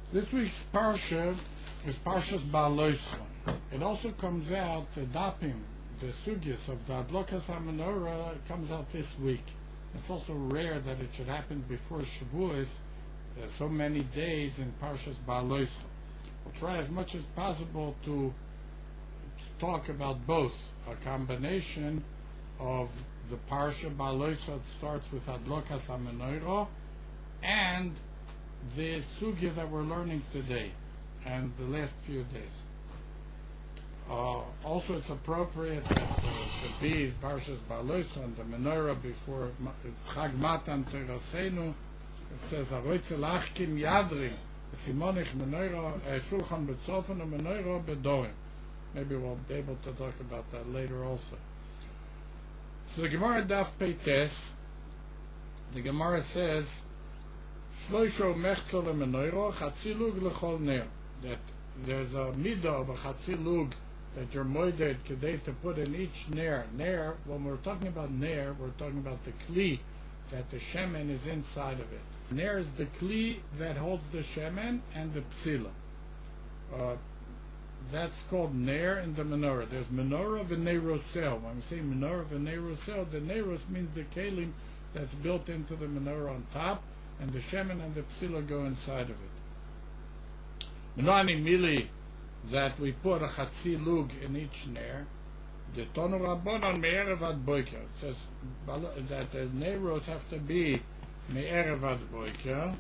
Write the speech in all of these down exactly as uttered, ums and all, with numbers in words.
This week's parsha is Parshas Ba'aloischa. It also comes out, the dapim, the sugyas of the Adlokas HaMenorah comes out this week. It's also rare that it should happen before Shavuos, uh, so many days in Parshas Ba'aloischa. We'll try as much as possible to, to talk about both, a combination of the Parsha Ba'aloischa that starts with Adlokas HaMenorah and the sugya that we're learning today and the last few days. Uh, also, it's appropriate that uh, should be Parshas Ba'aloischa and the menorah before Chag Matan Terasenu. It says Aroitze Lachkim Yadrim Simonich Menorah Shulchan B'Tzofen and Menorah B'Dorim. Maybe we'll be able to talk about that later also. So the Gemara Daf Peites, the Gemara says Shloisho Mechzol Menorah Chatzilug L'Chol Ner, that there's a midah of a Chatzilug that you're moided kedei to put in each ner. Ner, when we're talking about ner, we're talking about the kli, that the shemen is inside of it. Ner is the kli that holds the shemen and the psila. Uh, that's called ner in the menorah. There's menorah v'neirosel. When we say menorah v'neirosel, the neiros means the kelim that's built into the menorah on top, and the shemen and the psila go inside of it. Menani mili, that we put a chatzi lug in each ner. The tonu rabbanon me'erev ad boiker. It says that the neiros have to be me'erev ad boiker.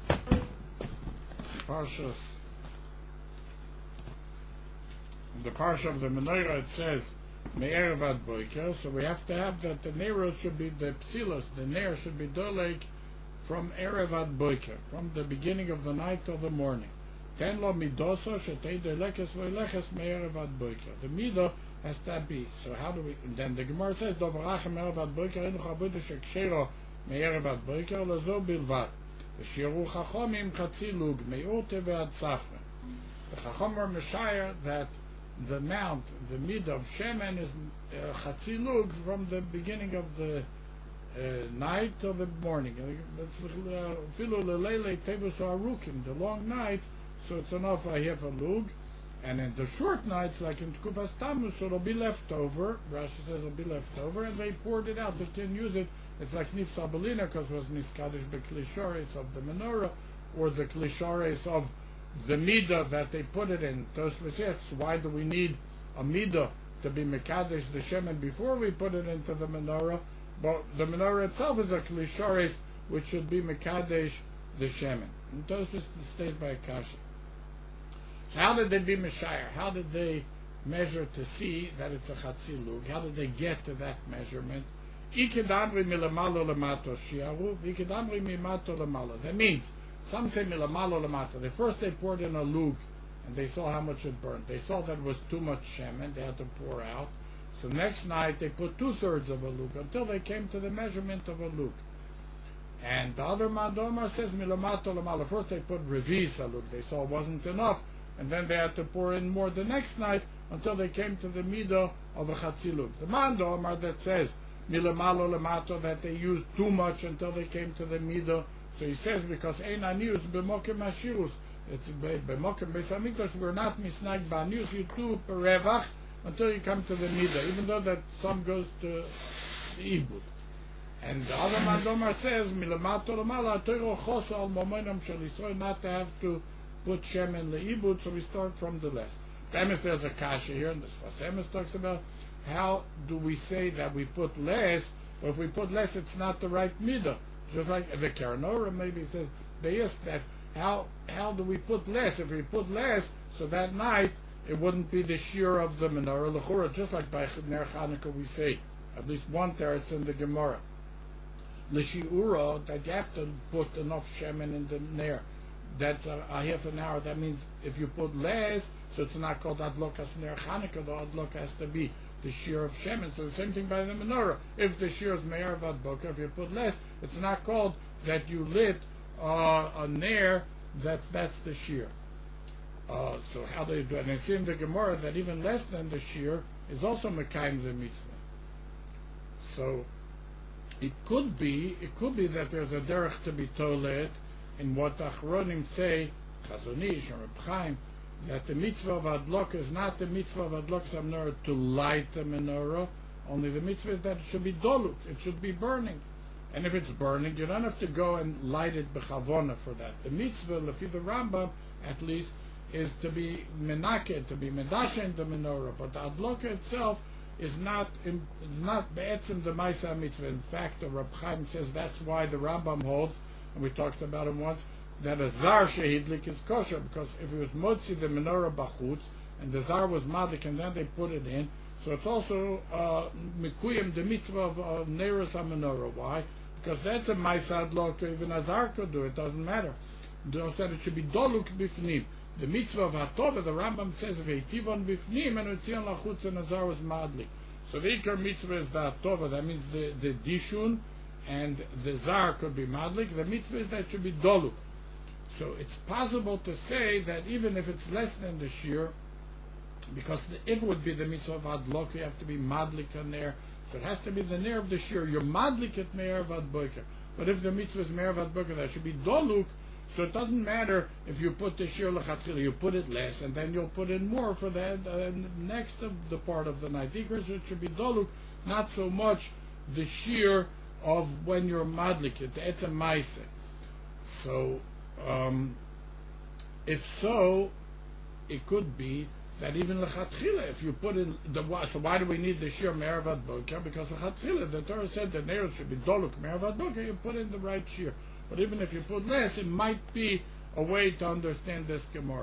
Parshas, the parsha of the menorah, it says me'erev ad boiker. So we have to have that the neiros should be the psilos. The ner should be doleg from erev ad boiker, from the beginning of the night till the morning. Ten lo midoso shetei delekes v'leches me'erev ad boiker. The midah has to be. So how do we? Then the Gemara says dovarachem me'erev ad boiker enu chavuda shekshero me'erev ad boiker lazo bilvad. V'shiru chachomim chatzi lug me'ute ve'ad safra. The chachom are meshayir that the amount, the midah of shemen is uh, chatzi lug from the beginning of the uh, night till the morning. Filu lelele tevus arukim, the long nights. So it's enough I have a lug, and in the short nights, like in Tkufas Tammuz, so it'll be left over. Rashi says it'll be left over, and they poured it out. They didn't use it. It's like Nifsa Belina, because it was Niskadish Beklishares of the menorah, or the Klishares of the Midah that they put it in. Tosfos asks, why do we need a Midah to be Mekadesh the Shemen before we put it into the menorah? But the menorah itself is a Klishares, which should be Mekadesh the Shemen. And Tosfos stays by Akasha. So how did they be Meshayar? How did they measure to see that it's a Chatzi Lug? How did they get to that measurement? That means, some say milamalo lemata. They first they poured in a lug, and they saw how much it burned. They saw that it was too much shemen, they had to pour out. So next night they put two-thirds of a lug, until they came to the measurement of a lug. And the other Madoma says milamato lemala. First they put revis a lug. They saw it wasn't enough, and then they had to pour in more the next night until they came to the midah of a chatzilug. The Mandom that says milamalo lemato, that they used too much until they came to the midah. So he says because ein anius b'mokem ashirus, it's b'mokem beis hamikdash, we're not misnag b'anius, you do perevach until you come to the midah, even though that some goes to the ibud. And the other Mandomar says milamato lemala toiro chosa al momenum shel Yisrael, not to have to put shemen leibud, so we start from the less. Emes, there's a kasha here, and this Emes talks about how do we say that we put less, but if we put less, it's not the right midah. Just like the Karanora, maybe it says, they ask that, how how do we put less? If we put less, so that night, it wouldn't be the shear of the menorah l'chura, just like by Ner Chanukah we say, at least one teretz in the Gemara. L'shiura, that you have to put enough shemen in the ner. That's a, a half an hour. That means if you put less, so it's not called adlokas ner Chanukah. The adlok has to be the shear of shemen. So the same thing by the menorah. If the shear is me'er vadboka, if you put less, it's not called that you lit uh, a ner. That's that's the shear. Uh, so how do you do it? And it's in the Gemara that even less than the shear is also mekayim the mitzvah. So it could be, it could be that there's a derech to be tolet in what the Achronim say Chazon Ish and Reb Chaim, that the mitzvah of Adlok is not the mitzvah of Adlok menorah to light the menorah, only the mitzvah is that it should be doluk, it should be burning. And if it's burning, you don't have to go and light it b'chavona for that. The mitzvah, lefi the Rambam, at least, is to be menaked, to be medashen the menorah. But the Adlok itself is not is not be'etzim the Maisa mitzvah. In fact, the Reb Chaim says that's why the Rambam holds, and we talked about him once, that a zar shehidlik is kosher, because if it was motzi the menorah bachutz and the zar was madik and then they put it in, so it's also mikuyim uh, the mitzvah of uh, neiros menorah. Why? Because that's a ma'aseh adlok. Even a zar could do it. Doesn't matter. That it should be doluk bifnim. The mitzvah of hatova, the Rambam says, veitivon bifnim and utzion lachutz and a zar was madlik. So the ikar mitzvah is the hatova. That means the the dishun and the zar could be madlik. The mitzvah is that it should be doluk. So it's possible to say that even if it's less than the shear, because the, if it would be the mitzvah of adlok, you have to be madlik on there. So it has to be the near of the shear. You're madlik at meir of adboker. But if the mitzvah is meir of adboker, that should be doluk. So it doesn't matter if you put the shear lechatchila, you put it less, and then you'll put in more for the uh, next of the part of the night. So it should be doluk, not so much the shear of when you're madlik it. It's a ma'aseh. So. Um, if so, it could be that even lechatchila, if you put in the so why do we need the shear me'eravad boker? Because lechatchila, the Torah said the nails should be doluk me'eravad boker. You put in the right shear, but even if you put less, it might be a way to understand this Gemara.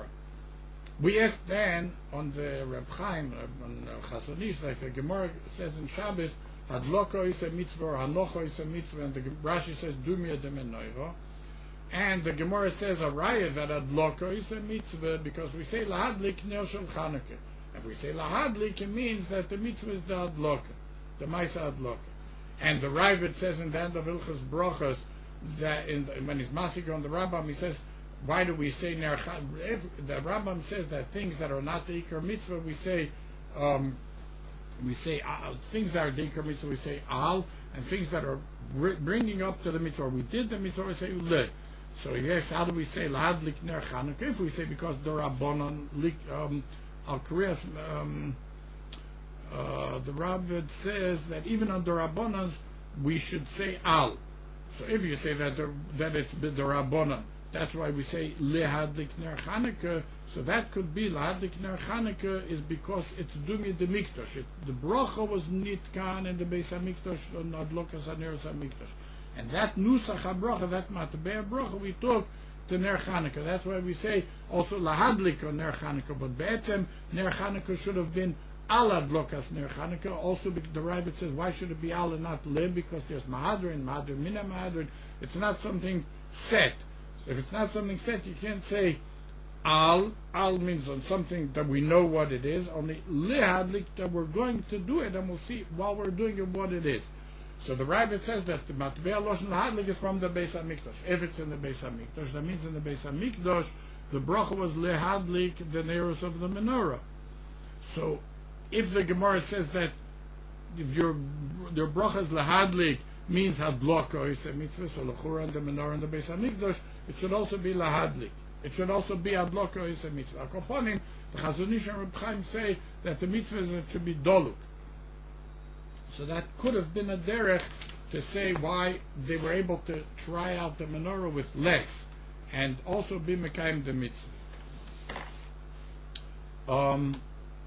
We asked then on the Reb Chaim on Chazon Ish, like the Gemara says in Shabbos, hadloko is a mitzvah, or hanocho is a mitzvah, and the Rashi says dumia de menoiro. And the Gemara says a raya that adloko is a mitzvah because we say lahadlik ner shel Chanukah. If we say lahadlik, it means that the mitzvah is the adloko, the ma'aseh adloko. And the Ravid says in the end of Hilchos Brachos that in the, when he's masik on the Rambam, he says, why do we say ner? If the Rambam says that things that are not the ikar mitzvah, we say um, we say uh, things that are the ikar mitzvah, we say al, and things that are bringing up to the mitzvah, we did the mitzvah, we say le. So yes, how do we say lahadlik ner Chanukah? If we say because the Rabbanon um, al Kriyas, um uh, the Rabbit says that even on the Rabbanon we should say al. So if you say that the, that it's the Rabbanon, that's why we say lahadlik ner Chanukah. So that could be lahadlik ner Chanukah is because it's dumi the mikdash. It, the bracha was nitkan in the Beis Hamikdash on adlokas haneros Hamikdash. And that nusach habracha, that matbei bracha, we took to ner Chanukah. That's why we say also lahadlik on ner Chanukah. But be'etzem ner Chanukah should have been al adlokas ner Chanukah. Also, the Ravid says why should it be al and not le? Because there's mahadrin, mahadrin mina mahadrin. It's not something set. If it's not something set, you can't say al. Al means on something that we know what it is. Only lehadlik that we're going to do it, and we'll see while we're doing it what it is. So the Ravid says that the matbei loshen lahadlik is from the Beis Hamikdash. If it's in the Beis Hamikdash, that means in the Beis Hamikdash the bracha was lehadlik the neiros of the menorah. So if the Gemara says that if your your bracha is lahadlik means hadloko is a mitzvah, so lechura and the menorah in the Beis Hamikdash, it should also be lahadlik. It should also be hadloko is a mitzvah. Akoponim, the Chazon Ish and Reb Chaim say that the mitzvah is, it should be doluk. So that could have been a derech to say why they were able to try out the menorah with less and also be mekayim the mitzvah. Um,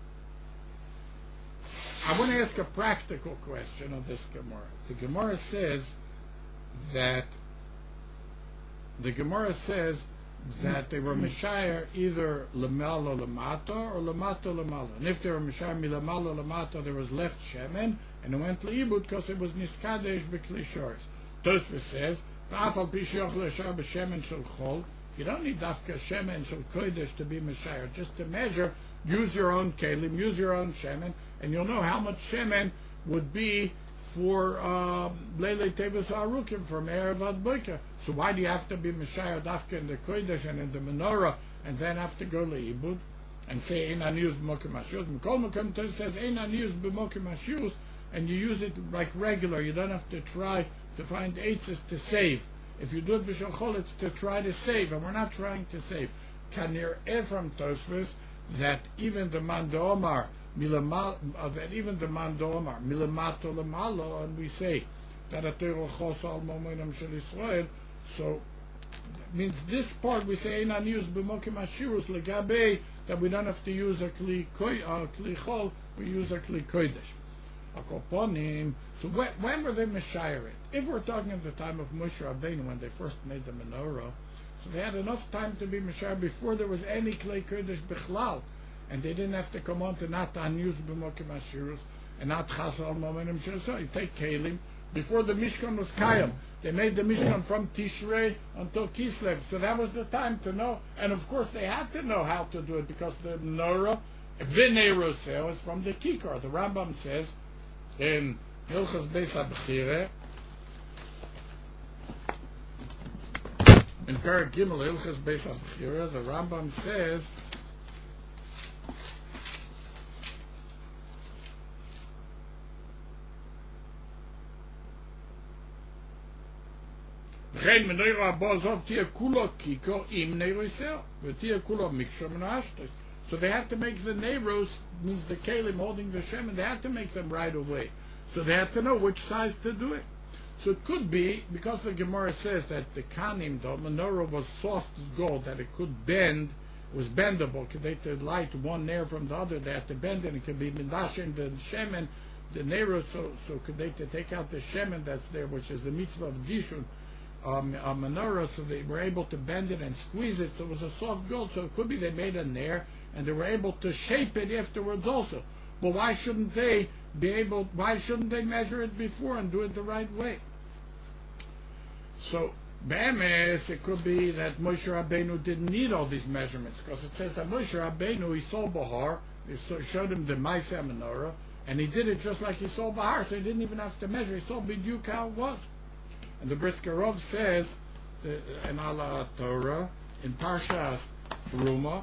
I want to ask a practical question of this Gemara. The Gemara says that the Gemara says that they were Mishayar either Lamalo Lamato or Lamato Lamalo. And if they were Mishayar Milamalo Lamato, there was left Shemen, and it went Leibud because it was Niskadesh B'Kli Shores. Tosfos says, V'afal Pishyoch L'Shar B'Shemen Shel Chol. You don't need Dafka Shemen Shel Kodesh to be Mishayar. Just to measure, use your own Kelim, use your own Shemen, and you'll know how much Shemen would be for Leilei Tevis Harukim, for Me'er Vad Boika. So why do you have to be Mishayar Dafka in the Kodesh and in the Menorah, and then have to go Leibud and say Ein Anius B'Mokim Hashus? Mikol Mokim Torah says Ein Anius B'Mokim Hashus, and you use it like regular. You don't have to try to find eitzes to save. If you do it b'shal chol, it's to try to save, and we're not trying to save. Kanir Ephraim Tosfos, that even the Mandomar, uh, that even the Mandomar, Milamato Lamalo, and we say that a Torah Chos al Momentum Shel Israel, so that means this part we say Einan use b'mokim ashirus legabe, that we don't have to use a kli koi, uh, kli chol, we use a kli kodesh. Akoponim. So when, when were they Meshayeret? If we're talking at the time of Moshe Rabbeinu, when they first made the menorah, so they had enough time to be Meshayeret before there was any Klei Kodesh Bichlal, and they didn't have to come on to not Aniyus B'mokim Ashirus and not Chasal Momentum Shesah. You take Kalim, before the Mishkan was Kayam, they made the Mishkan from Tishrei until Kislev, so that was the time to know, and of course they had to know how to do it, because the menorah, V'neiroseo, is from the Kikar. The Rambam says, in Hilchos Beis HaBechira, in Perek Gimel Hilchos Beis HaBechira, the Rambam says V'chein menorah haba zov tia kulo kiko im neiroseo v'tia kulo mikshor min ha'ashtos. So they had to make the neiros, means the kalim holding the shem, and they had to make them right away. So they had to know which size to do it. So it could be, because the Gemara says that the kanim, the menorah was soft as gold, that it could bend, it was bendable, they could light one nair from the other, they had to bend it, it could be midashin, the shemen, the neiros, so, so could they to take out the shemen that's there, which is the mitzvah of Gishun, um, a menorah, so they were able to bend it and squeeze it, so it was a soft gold, so it could be they made a nair, and they were able to shape it afterwards also. But why shouldn't they be able, why shouldn't they measure it before and do it the right way? So, Be'emes, it could be that Moshe Rabbeinu didn't need all these measurements, because it says that Moshe Rabbeinu, he saw Bahar, he showed him the Maaseh menorah, and he did it just like he saw Bahar, so he didn't even have to measure, he saw B'diuk how it was. And the Brisker Rov says, in Allah Torah, in Parshas Ruma,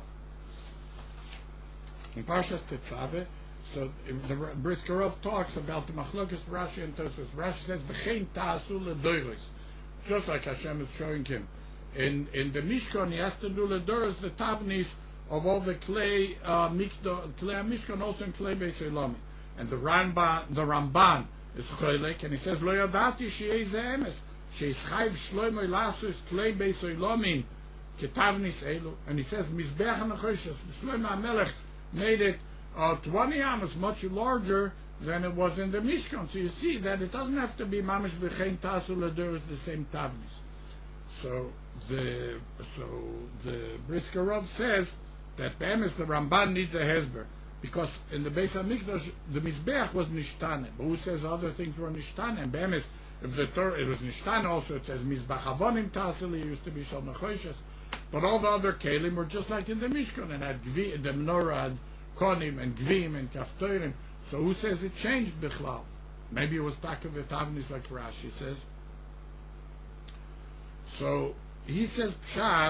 in Parshas Tetzaveh, so the Brisker Rov talks about the Machlokas Rashi and Tosfos. Rashi says, "V'chein ta'asu ledoros," just like Hashem is showing him. In in the Mishkan, he has to do ledoros, the tavnis of all the clay uh, mikdo, clay Mishkan, also in clay Beis Elomi. And the Ramban, the Ramban is choylek, and he says, "Lo yadati she'ei ze'emes she'eschayv shloimo ilasus clay Beis Elomi ketavnis elu." And he says, "Mizbeach ha'nechoshes Shlomo HaMelech made it uh, twenty amos, much larger than it was in the Mishkan." So you see that it doesn't have to be mamish v'chein tasu ledoros the same tavnis. So the so the Brisker Rov says that be'emes the Ramban needs a hesber, because in the Beis Hamikdash the Mizbeach was nishtane, but who says other things were nishtane? And be'emes, if the Torah it was nishtane also, it says Mizbach Avonim Tasili, used to be Shal Nechoshes. But all the other kelim were just like in the Mishkan, and had gvi, the menorah had konim and gvim and kaftorim. So who says it changed bichlal? Maybe it was back of the tavnis like Rashi says. So he says pshat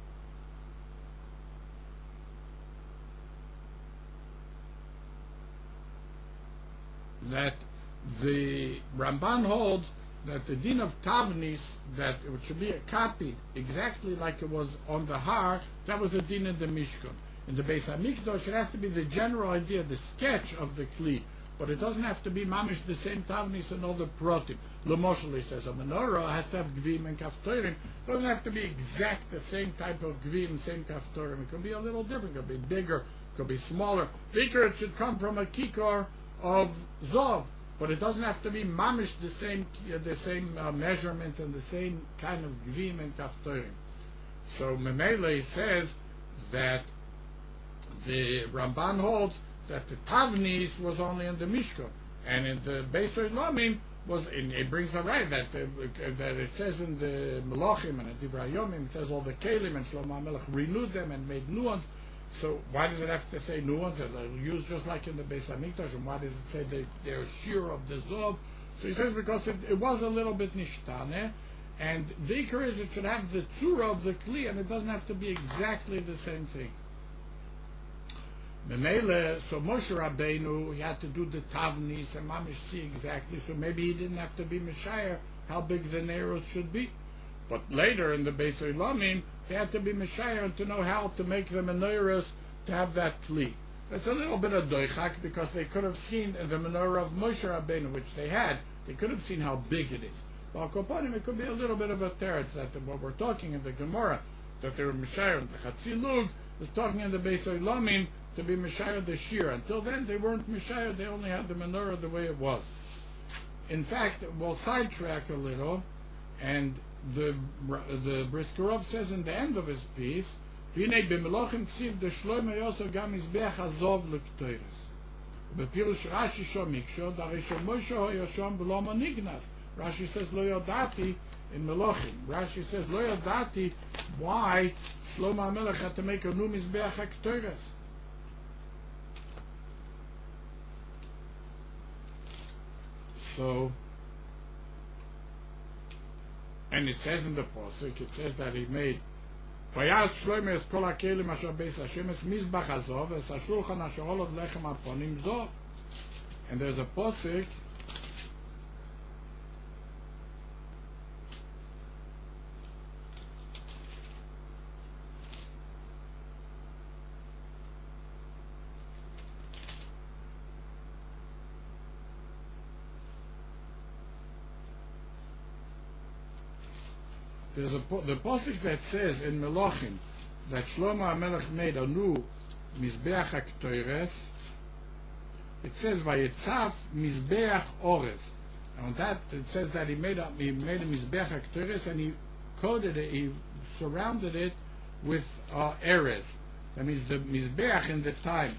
that the Ramban holds that the din of tavnis, that it should be a copy exactly like it was on the har, that was the din in the Mishkan. In the Beis Hamikdash, it has to be the general idea, the sketch of the kli, but it doesn't have to be mamish the same tavnis and all the protim. L'moshel, he says, a menorah has to have gvim and kaftorim. It doesn't have to be exact the same type of gvim, same kaftorim. It could be a little different. It could be bigger, it could be smaller. Bigger, it should come from a kikar of zov. But it doesn't have to be mamish the same uh, the same uh, measurement and the same kind of gvim and kaftorim. So Memele says that the Ramban holds that the tavnis was only in the Mishkan, and in the Beis Eilomim was. In, it brings a right that uh, that it says in the Melachim and the Divrei Yomim, it says all the kelim and Shlomo HaMelech renewed them and made new ones. So why does it have to say new ones? They're used just like in the Beis Hamikdash, and why does it say they, they're sheer of the Zov? So he says because it, it was a little bit nishtane, and the ikar is it should have the tzura of the kli, and it doesn't have to be exactly the same thing. Memele, so Moshe Rabbeinu, he had to do the tavnis and mamish see exactly, so maybe he didn't have to be Messiah how big the neiros should be. But later in the Beis Olamim, they had to be Messiah and to know how to make the menorahs to have that kli. It's a little bit of doichak because they could have seen the menorah of Moshe Rabbeinu, which they had. They could have seen how big it is. Well, Kopanim, it could be a little bit of a teretz that what we're talking in the Gemara, that they were Messiah and the Chatzilug, is talking in the Beis Olamim to be Messiah the Shir. Until then, they weren't Messiah, they only had the menorah the way it was. In fact, we'll sidetrack a little, and the the Briskerov says in the end of his piece, "V'nei b'melochim ksiv de shloim yoso gam mizbeach azov l'ktoires." Bepirush Rashi shomiksho darishon Moshe hoyoshom v'lo manignas. Rashi says lo yodati in Melochim. Rashi says lo yodati why Shlomo HaMelech had to make a new mizbeach haktoires. So, and it says in the Pasuk, it says that he made Vayaz Shlomo es kol hakelim asher beis Hashem es mizbach hazov es hashulchan asher olov lechem aponim zov. And there's a Pasuk There's a the pasuk that says in Melachim that Shlomo HaMelech made a new mizbeach haktoires. It says vayetzaf mizbeach orez. And on that it says that he made a he made a mizbeach haktoires and he coated it, he surrounded it with uh, erez. That means the mizbeach in the time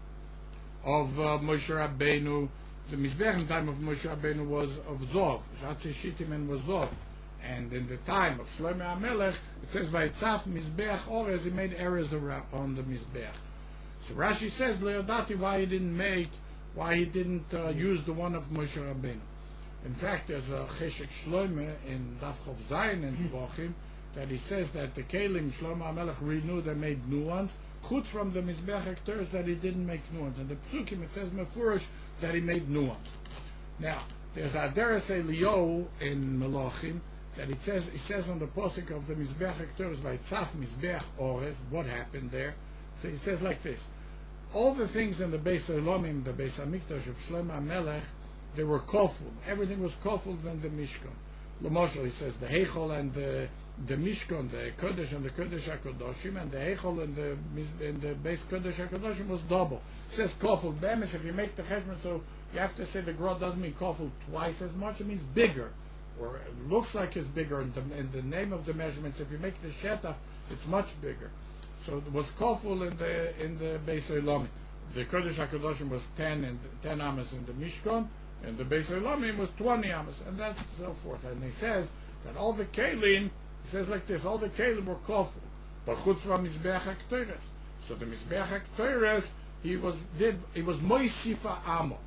of uh, Moshe Rabbeinu. The mizbeach in the time of Moshe Rabbeinu was of zov. Shatzi shitimen was zov. And in the time of Shlomo HaMelech, it says, "Vayitzaf mizbeach orez." He made erez around on the mizbeach. So Rashi says, "Leodati," why he didn't make, why he didn't uh, use the one of Moshe Rabbeinu. In fact, there's a Cheshek Shlomo in Daf Chov Zayin in Zvachim that he says that the kelim Shlomo HaMelech renewed and made new ones, chutz from the mizbeach haktoires that he didn't make new ones. And the Psukim it says mefurish that he made new ones. Now there's Aderes Eliyahu in Melachim. That it says, it says on the posik of the Mizbeach Haktoires, Vaytzaf Mizbeach Orez, what happened there? So it says like this: all the things in the Beis Olamim, the Beis Hamikdash of Shlomo HaMelech, they were koful. Everything was koful than the Mishkan. L'moshel, he says the Heichol and the the Mishkan, the Kodesh and the Kodesh HaKodoshim, and the Heichol and the and the Beis Kodesh HaKodoshim was double. It says koful. Be'emes, if you make the cheshbon, so you have to say the Gra doesn't mean koful twice as much. It means bigger. Or it looks like it's bigger in the, in the name of the measurements. If you make the sheta, it's much bigger. So it was koful in the in the Beis Olamim. The Kodesh HaKadoshim was ten and ten amas in the Mishkan, and the Beis Olamim was twenty amas, and that's so forth. And he says that all the kelim, he says like this: all the kelim were koful, but chutz from mizbeach haktoires. So the mizbeach haktoires, he was did he was moisifa amo.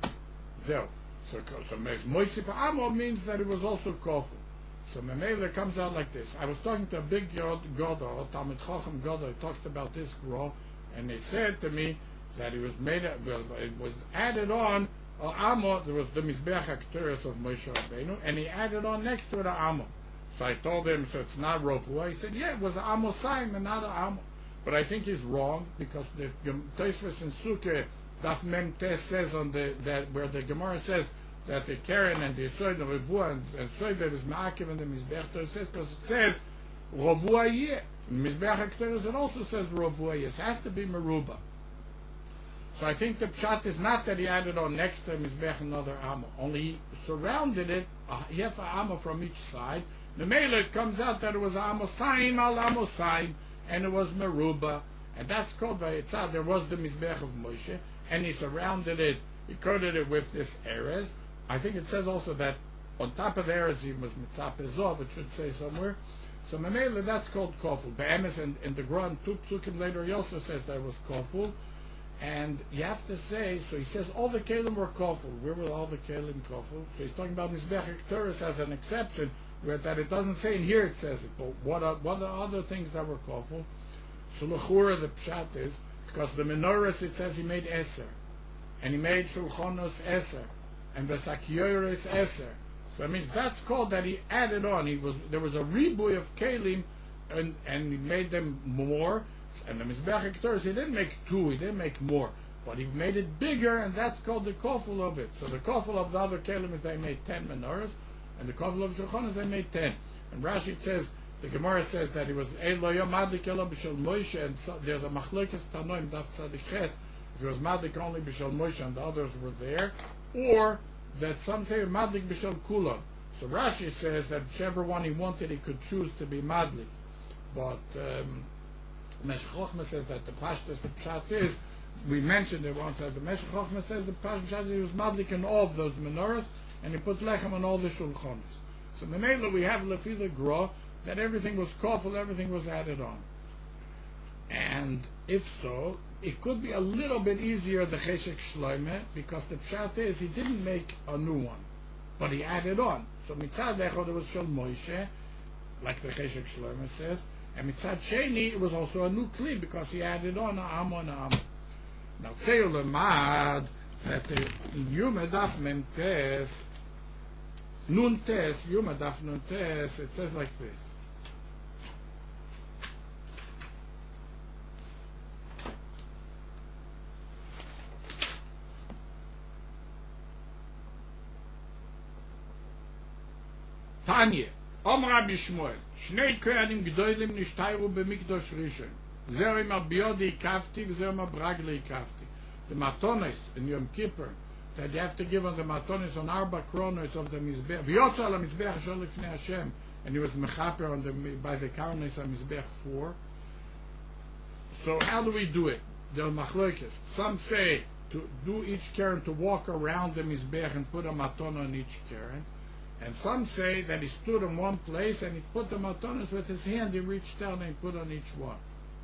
Zeh. So, so Moisif Amo means that it was also koful. So Memele comes out like this. I was talking to a big Godor, Talmid Chacham Godor, he talked about this Gra, and he said to me that it was made, well, it was added on, uh, Amo, there was the Mizbeach HaKtoires of Moshe Rabbeinu, and he added on next to it a Amo. So I told him, so it's not Rovua. He said, yeah, it was Amo Saim and not a Amo. But I think he's wrong, because the Tosfos in Sukkah, Daf Mem Tes says on the, that, where the Gemara says, that the Karen and the Yesod and Rovua and, and Soivev is Ma'akiv and the Mizbeach Tosfos, because it says Rovua Yeh. Mizbeach HaKtoires it also says Rovua Yeh. It has to be Meruba. So I think the pshat is not that he added on next to Mizbeach another Amma. Only he surrounded it, uh, he has an Amma from each side. The Mele it comes out that it was Amosaim al Amosaim, and it was Meruba. And that's called Vayetzah. There was the Mizbeach of Moshe, and he surrounded it, he coated it with this Erez. I think it says also that on top of the Erez he was Mitzah Pezov, it should say somewhere. So Memele, that's called Koful. Be'emes, and in the Gran, two psukim later, he also says that it was Koful. And you have to say, so he says all the Kalim were Koful. Where were all the Kalim Koful? So he's talking about Mizbeach HaKtoires as an exception, where that it doesn't say in here it says it, but what are, what are other things that were Koful? So L'chura, the Pshat is, because the menorahs, it says he made Eser. And he made Shulchanos Eser. And the Sakyoris Eser. So it means that's called that he added on. He was there was a ribuy of kelim, and and he made them more. And the Mizbeach HaKetoros, he didn't make two, he didn't make more, but he made it bigger, and that's called the kofel of it. So the kofel of the other kelim is they made ten menorahs, and the kofel of Shulchan is they made ten. And Rashi says, the Gemara says that he was Ein lo yom madlik elo b'shel Moshe, and so, there's a machlokes tanoim daf tzadik ches, if he was madlik only b'shel Moshe and the others were there, or that some say madlik b'shel kulam. So Rashi says that whichever one he wanted, he could choose to be madlik. But um, Meshech Chochmah says that the pashtus, the pshat is, we mentioned it once, that the Meshech Chochmah says the pashtus is he was madlik in all of those menorahs, and he put lechem on all the shulchanos. So Menela we have lefila gra that everything was kofel, everything was added on. And if so, it could be a little bit easier the cheshek shloime, because the pshat is he didn't make a new one, but he added on. So mitzad echad it was shel Moshe, like the cheshek shloime says, and mitzad sheni it was also a new kli because he added on a am on a am. Now tzeu lemad that the Yuma daf mem tes nun tes Yuma daf nun tes it says like this. Tanya, Om Rabbi Shmuel, Shnei Kohanim Gdolim Nishtayru B'Mikdosh Rishon. Zeh ima Biodi Kafti, v'zeh ima Bragli Kafti. The Matonis in Yom Kippur, that you have to give on the Matonis on Arba Kronos of the Mizbeach. V'yotza al Mizbeach Shol Lifnei Hashem, and he was mechaper on the by the Karnes on Mizbeach four. So how do we do it? The Machlokes. Some say to do each Karen to walk around the Mizbeach and put a Maton on each Karen. And some say that he stood in one place and he put the matonis with his hand, he reached down and he put on each one.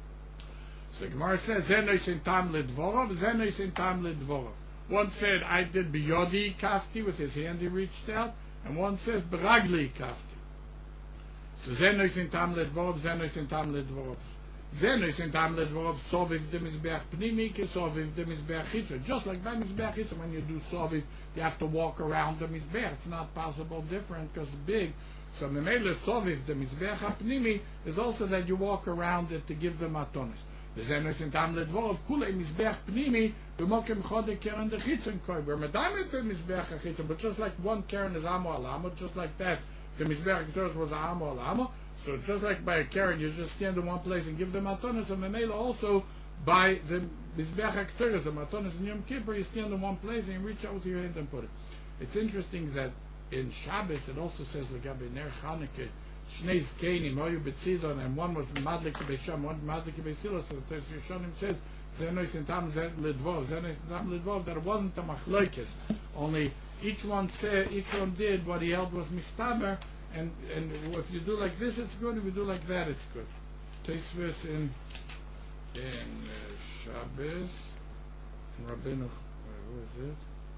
So Gemara says, Zenois in tam ledvorov, Zenois in tam ledvorov. One said, I did biyodi kafti, with his hand he reached out, and one says, beragli kafti. So Zenois in tam ledvorov, Zenois in tam ledvorov. Zenois in tam ledvorov, soviv de mizbeach pnimi, ke soviv de mizbeach chitza. Just like by mizbeach chitza, when you do soviv, you have to walk around the mizbeach. It's not possible different because it's big. So memele soviv the mizbeach hapnimi is also that you walk around it to give them matonis. The zenos in tam ledvorov kule mizbeach pnimi b'mokem chode keren de chitzon koi. We're medamet the mizbeach chitzon, but just like one keren is amo alamo, just like that the mizbeach chitz was amo alamo. So just like by a keren, you just stand in one place and give them matonis. And memele also by the Mizbeach HaKetoros, the Matonis in Yom Kippur, you stand in one place and you reach out with your hand and put it. It's interesting that in Shabbos it also says Legabe Ner Chanukah, Shnei Zkenim, Oyu Betzidon, and one was Madlik Beisham, one Madlik Beisilo. So the Yishonim says Zenois in Tam Ledvov, Zenois in Tam Ledvov, that it wasn't a machlokes. Only each one said, each one did what he held was mistaber, and and if you do like this, it's good. If you do like that, it's good. Tosfos in in uh, Shabbos, in Rabbeinu, wait, who is it?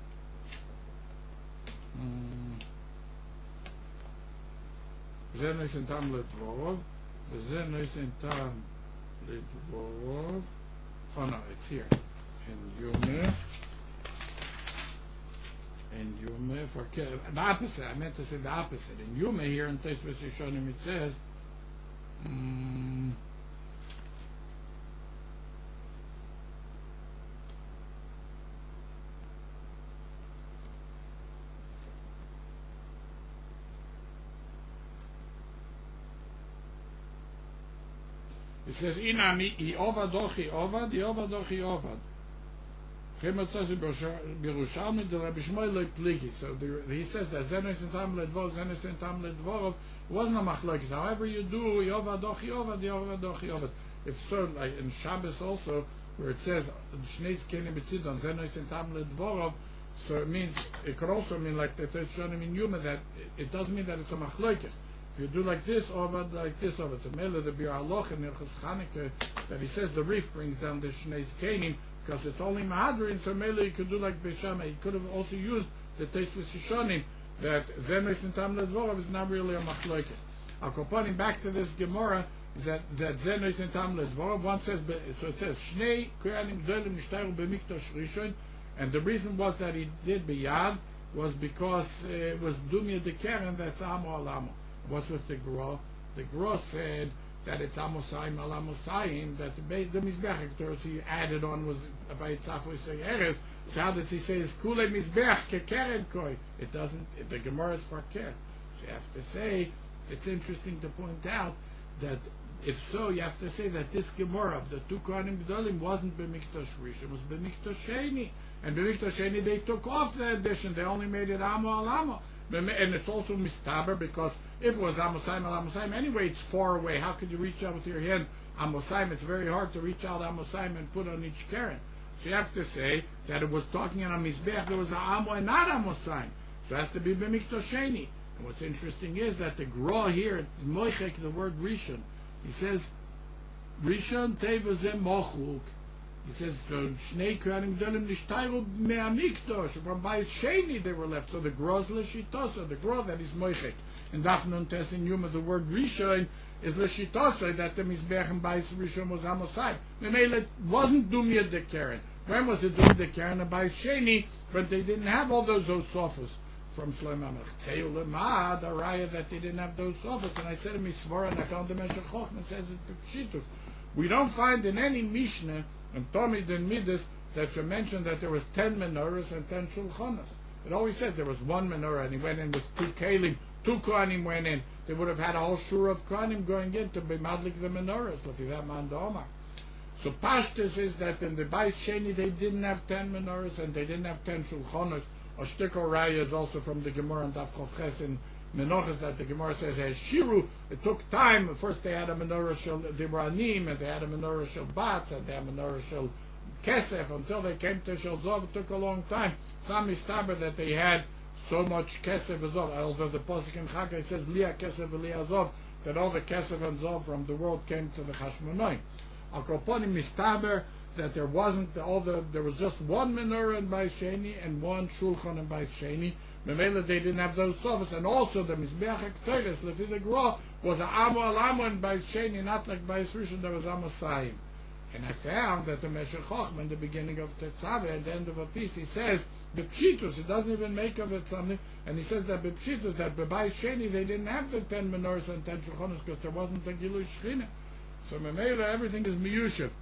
Zenois in Tam Ledvorov, Zenois in Tam Ledvorov. Oh no, it's here. In Yomeh. In Yomeh, for the opposite, I meant to say the opposite. In Yomeh here in Tosfos Yishonim it says, um, it says, Inami, Iovad Ochi Ovad, Iovad Ochi Ovad. Birushalmi, the Rabbi Shmuel Loi Pligi. So the, he says that Zenois in Tam Ledvorov, Zenois in Tam Ledvorov, wasn't a machlokes. However you do, Iovad Ochi Ovad, Iovad Ochi Ovad. If so, like in Shabbos also, where it says, Shnei Zkenim Betzidon, Zenois in Tam Ledvorov, so it means, it could also mean like the Toshonim in Yuma, that it, it doesn't mean that it's a machlokes. If you do like this, Ovad, like this, Ovad. So Mele, the Bir Aloch in Ilchus Chanukah, that he says the reef brings down the Shnei Zkenim, because it's only Mahadrin, so Mele you could do like Beishama. He could have also used the Tosfos Yishonim, that Zenois in Tam Ledvorov is not really a machlokes. I'll go pointing back to this Gemara, that that Zenois in Tam Ledvorov, one says, so it says, Shnei Kohanim Gdolim Nishtayru B'Mikdosh Rishon, and the reason was that he did Biyad, was because uh, it was Dumya de Keren, that's Amo Alamo. What's with the Gra? The Gra said that it's Amosayim Alamosayim, that the, the Mizbech Torah he added on was by Tzafo Eres. So how does he say it's Kule Mizbech Ke Keren Koi? It doesn't, it, the Gemara is for Keren. So you have to say, it's interesting to point out that if so, you have to say that this Gemara of the two Kohanim Gedolim wasn't B'Mikdash Rishon, it was B'Mikdash Sheni. And B'Mikdash Sheni, they took off the addition, they only made it Amo Alamo. And it's also Mistaber, because if it was Amosayim Al Amosayim, anyway, it's far away. How could you reach out with your hand Amosayim? It's very hard to reach out Amosayim and put on each Keren. So you have to say that it was talking on a Mizbech, there was a Amo and not Amosayim. So it has to be B'Mikdash Sheni. And what's interesting is that the Gra here, it's Moichek, the word Rishon. He says, Rishon Teva Zeh Mochluk. He says, Shnei Kohanim Gedolim Nishtayru Me'amikdosh. From Bayis Sheni they were left. So the Gra is L'shitosa, the Gra that is Moichek. And Dafnon Tes in Yuma, the word Rishon is L'shitosa, that the Mizbech and Bayis Rishon was Amosai. Memele, it wasn't Dumya de Keren. When was it Dumya de Keren? And Bayis Sheni, but they didn't have all those Osofos. From Shlomo Amelech. Teu lema, the raya that they didn't have those sofas. And I said to me, Svara, and I found the Meshech Chochmah says it Pshitus. We don't find in any Mishnah, and Tomid and Midas, that you mentioned that there was ten menorahs and ten shulchanos. It always says there was one menorah, and he went in with two kalim, two kohanim went in. They would have had a whole shur of kohanim going in to be madlik the menorahs, if you that man the Omar. So Pashtus is that in the Bayis Sheni they didn't have ten menorahs, and they didn't have ten shulchanos. A shtickle raya is also from the Gemara and Daf Chof Ches in Menachos that the Gemara says as Shiru. It took time. First they had a menorah shel Dibranim, and they had a menorah shel Bats, and they had a menorah shel Kesef until they came to Shel Zov. It took a long time. Some mistaber that they had so much Kesef and Zov. Although the pasuk in Chagai says Liah Kesef and Liah Zov, that all the Kesef and Zov from the world came to the Chashmonaim. Al Koponim mistaber that there wasn't all the there was just one menorah in Bayis Sheni and one shulchan in Bayis Sheni. Memela they didn't have those sofas, and also the Mizbeach HaKtoros Lefi the Gra was a Amo Alamo in Bayis Sheni, not like Bayis Rishon there was Amosayim. And I found that the Meshech Chochmah in the beginning of Tetzaveh, at the end of a piece, he says B'Pshitus, he doesn't even make of it something, and he says that B'Pshitus, that B'Bayis Sheni they didn't have the ten menorahs and ten shulchanos because there wasn't a Gilui Shechina. So Memela everything is Miyushev.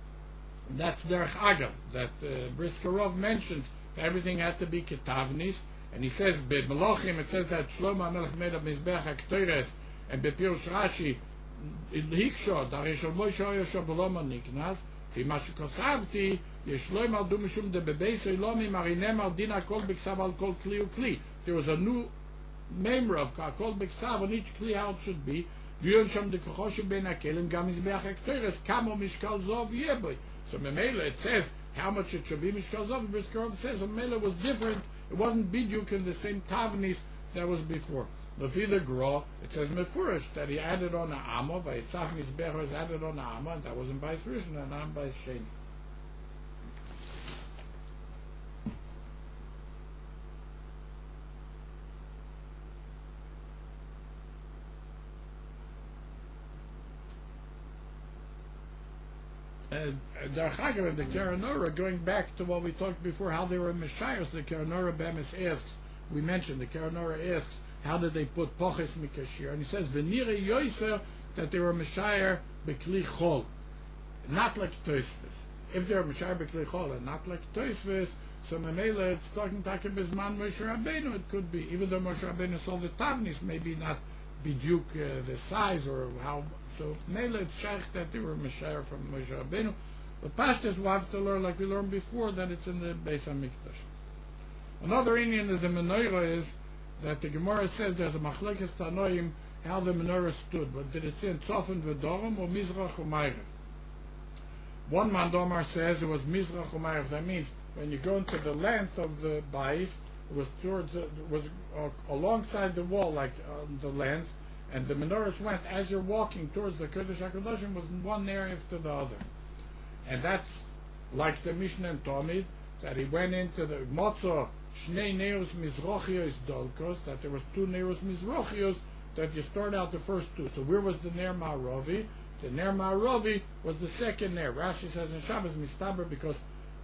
That's Derech Agav, that uh, Briskerov mentions that everything had to be Ketavnis, and he says, Be Melachim, it says that Shlomo HaMelech made a Mizbeach HaKtoros, and Bepirush Rashi, in Hiksho, Dari Shel Moshe Oyosho B'Loma Niknas, Fi Ma Shekosavti, Yeshloim Al Dumishum De Bebeis Elomi Marinem Al Dina Kol B'Ksav Al Kol Kli Ukli. There was a new member of Kol B'Ksav on each Kli how it should be, V'yon Sham De Kochoshim Ben HaKelim, Gam Mizbeach HaKtoros, Kamo Mishkal Zov Yeboy. So Memela it says how much it should be. Mishkal Zov, Briskerov says Memela was different. It wasn't Biduk in the same Tavnis that was before. Lefi the Gra, it says Mefurish that he added on a Amo, Vayitzach Mizbeach was added on a Amo, and that was in Bayis Rishon and not in Bayis Sheni. Derech Agav and the Keranora, going back to what we talked before, how they were Meshayos, the Keranora Bemis asks, we mentioned, the Keranora asks, how did they put Poches Mikashir? And he says, Venire Yoiser, that they were Meshayer Bekli Chol, not like Toisves. If they were Meshayer Bekli Chol and not like Toisves, so Memela, it's talking Taka Bezman Moshe Rabbeinu, it could be, even though Moshe Rabbeinu saw the Tavnis, maybe not Biduk uh, the size or how. So Mela it's Shaykh that they were Meshayer from Moshe Rabbeinu. But Pashtas we'll have to learn, like we learned before, that it's in the Beis HaMikdash. Another Indian is the menorah is that the Gemara says there's a Machlekes Tanoim how the menorah stood. But did it say in Tzofim V'Dorim or Mizrach or Ma'ariv? One Mandomar says it was Mizrach or Ma'ariv. That means when you go into the length of the Bais, it was towards it was uh, alongside the wall, like um, the length. And the menorahs went, as you're walking towards the Kodesh HaKadoshim, was one area after the other. And that's like the Mishnah and Tomid, that he went into the Motzo, Shnei Neus Mizrochios Dolkos, that there was two Neus Mizrochios, that you start out the first two. So where was the Ner Ma'arovi? The Ner Ma'arovi was the second Ner. Rashi says in Shabbos Mistaber, because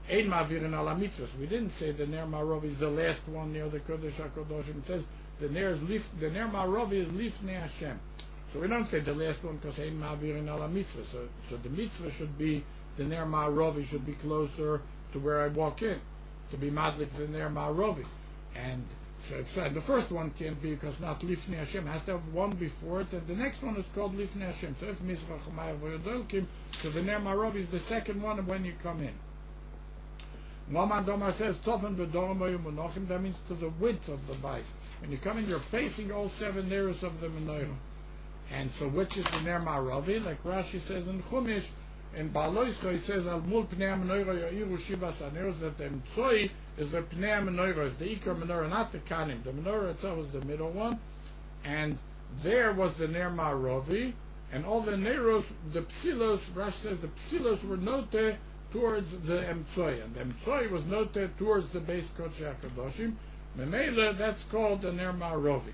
Ein Mavirin ala mitzvahs. We didn't say the Ner Ma'arov is the last one near the Kodesh HaKadoshim. It says the Ner is lif, the Ner Ma'arov is lifnei Hashem. So we don't say the last one because Ein Mavirin ala mitzvah. So, so the mitzvah should be, the Ner Ma'arov should be closer to where I walk in, to be madlik the Ner Ma'arov. And so it's, uh, the first one can't be because not lifnei Hashem, has to have one before it, and the next one is called lifnei Hashem. So if Mizrach Umayr V'Yodolkim, so the Ner Ma'arov is the second one when you come in. Maman Domar says, Tofen v'dorim hayu monachim, that means to the width of the bais. When you come in, you're facing all seven neros of the menorah. And so which is the Ner Ma'aravi? Like Rashi says in Chumash, in Ba'aloischa, he says, Al mul pnei ha-menorah ya'iru shivas ha-neros, that the Emtsoi is the pnei ha-menorah, is the Ikar menorah, not the Kanim. The menorah itself is the middle one. And there was the Ner Ma'aravi, and all the neros, the psilos, Rashi says, the psilos were noted towards the Emtsoi, and the Emtsoi was noted towards the base Kodesh HaKadoshim. Memela, that's called the Ner Ma'aravi.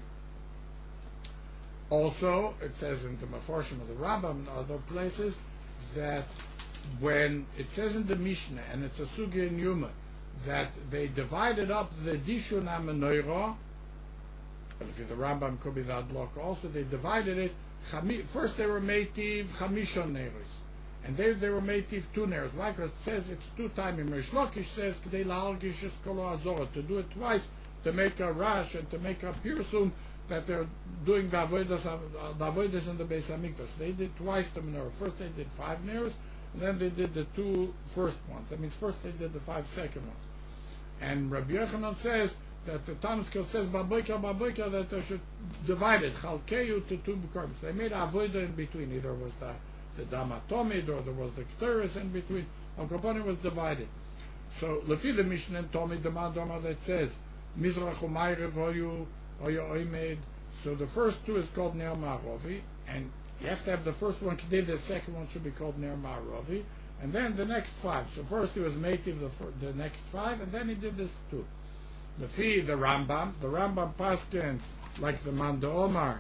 Also, it says in the Meforshim of the Rambam and other places that when it says in the Mishnah, and it's a Sugi in Yuma, that they divided up the Dishun HaMenorah, but if the Rambam could be that block also, they divided it, first they were Meitiv Chamishon Neros, and there they were Meitiv two Neros. Why? Because it says it's two times. Rish Lakish says K'dei La'algish Es Kol HaZorah, to do it twice, to make a rash and to make a pirsum that they're doing the avodas, the avodas in the Beis Hamikdash. They did twice the menorah. First they did five neros, and then they did the two first ones. That means first they did the five second ones. And Rabbi Yochanan says that the Tanakh says Baboika Baboika that they should divide it Chalkeyu to two korbanos. They made avodah in between. Either was the the Damatomid or there was the Ketores in between. Al Kaponim was divided. So lefi the Mishnah and Tomid the Madoma that says Mizrach Umayr Voyu. So the first two is called Ner Ma'aravi, and you have to have the first one Kedei, the second one should be called Ner Ma'aravi, and then the next five. So first he was Meitiv the, the next five, and then he did this two. The Fi, the Rambam, the Rambam paskins like the Manda Omar,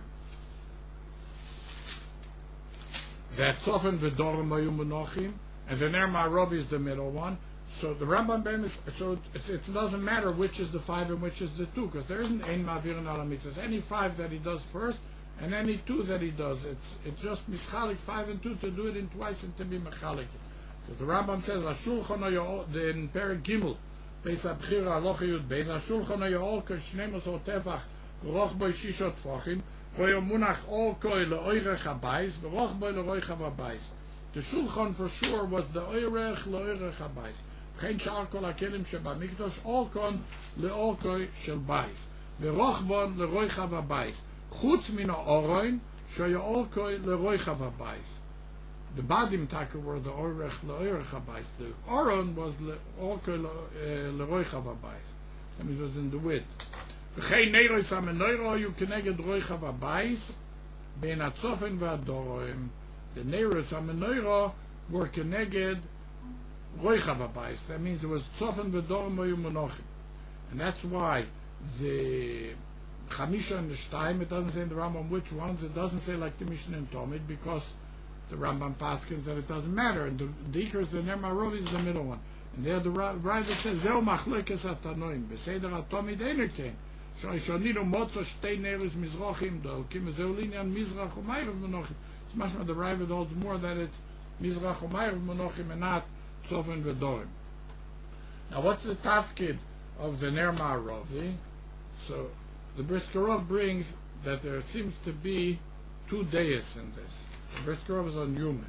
that Sofen v'dorim hayu monachim, and the Ner Ma'aravi is the middle one. So the Rambam Ben is, so it, it doesn't matter which is the five and which is the two, because there isn't ein mavirin ala mitzvahs. Any five that he does first, and any two that he does, it's it's just mischalik five and two to do it in twice and to be mechalik. Because the Rambam says Ashulchan hayo in Perek Gimel, Beis Abchira Alocha Yud Beis Ashulchan hayo k'shnemos o tefach v'roch boi shishot tfachim v'yo munach ol koi le'oirech habayis v'roch boi le'roich habayis. The Shulchan for sure was the oirech le'oirech habayis. Geen shar kol hakelim shebamikdosh all kon leorkoi shel bais verochbon leroichav habais chutz min haoroin sheyorkoi leroichav habais. The badim taka were the orech leorech habais. The oron was leorkoi leroichav habais. That means it was in the width. V'chein neiros hamenorah you keneged roichav habais ben atzofen v'adorim. The neiros hamenorah were keneged that means it was Tzofen v'dorim hayu monachim, and that's why the Chamisha and the Shtaim, it doesn't say in the Rambam which ones, it doesn't say like the Mishnah and Tomid, because the Rambam paskins that it doesn't matter, and the Dikers, the Ner Ma'aravi is the middle one, and there the Rav says Zeu machlekes hatanoim b'seder hatomid einerkein shoninu motzo shtei neros mizrachim dolkim zeu linyan mizrach umayrav monachim. It's much more the Rav holds more that it's mizrach umayrav monachim and not Tzofen v'dorim. Now, what's the tafkid of the Ner Ma'aravi? So, the Briskerov brings that there seems to be two dayas in this. The Briskerov is on Yuma.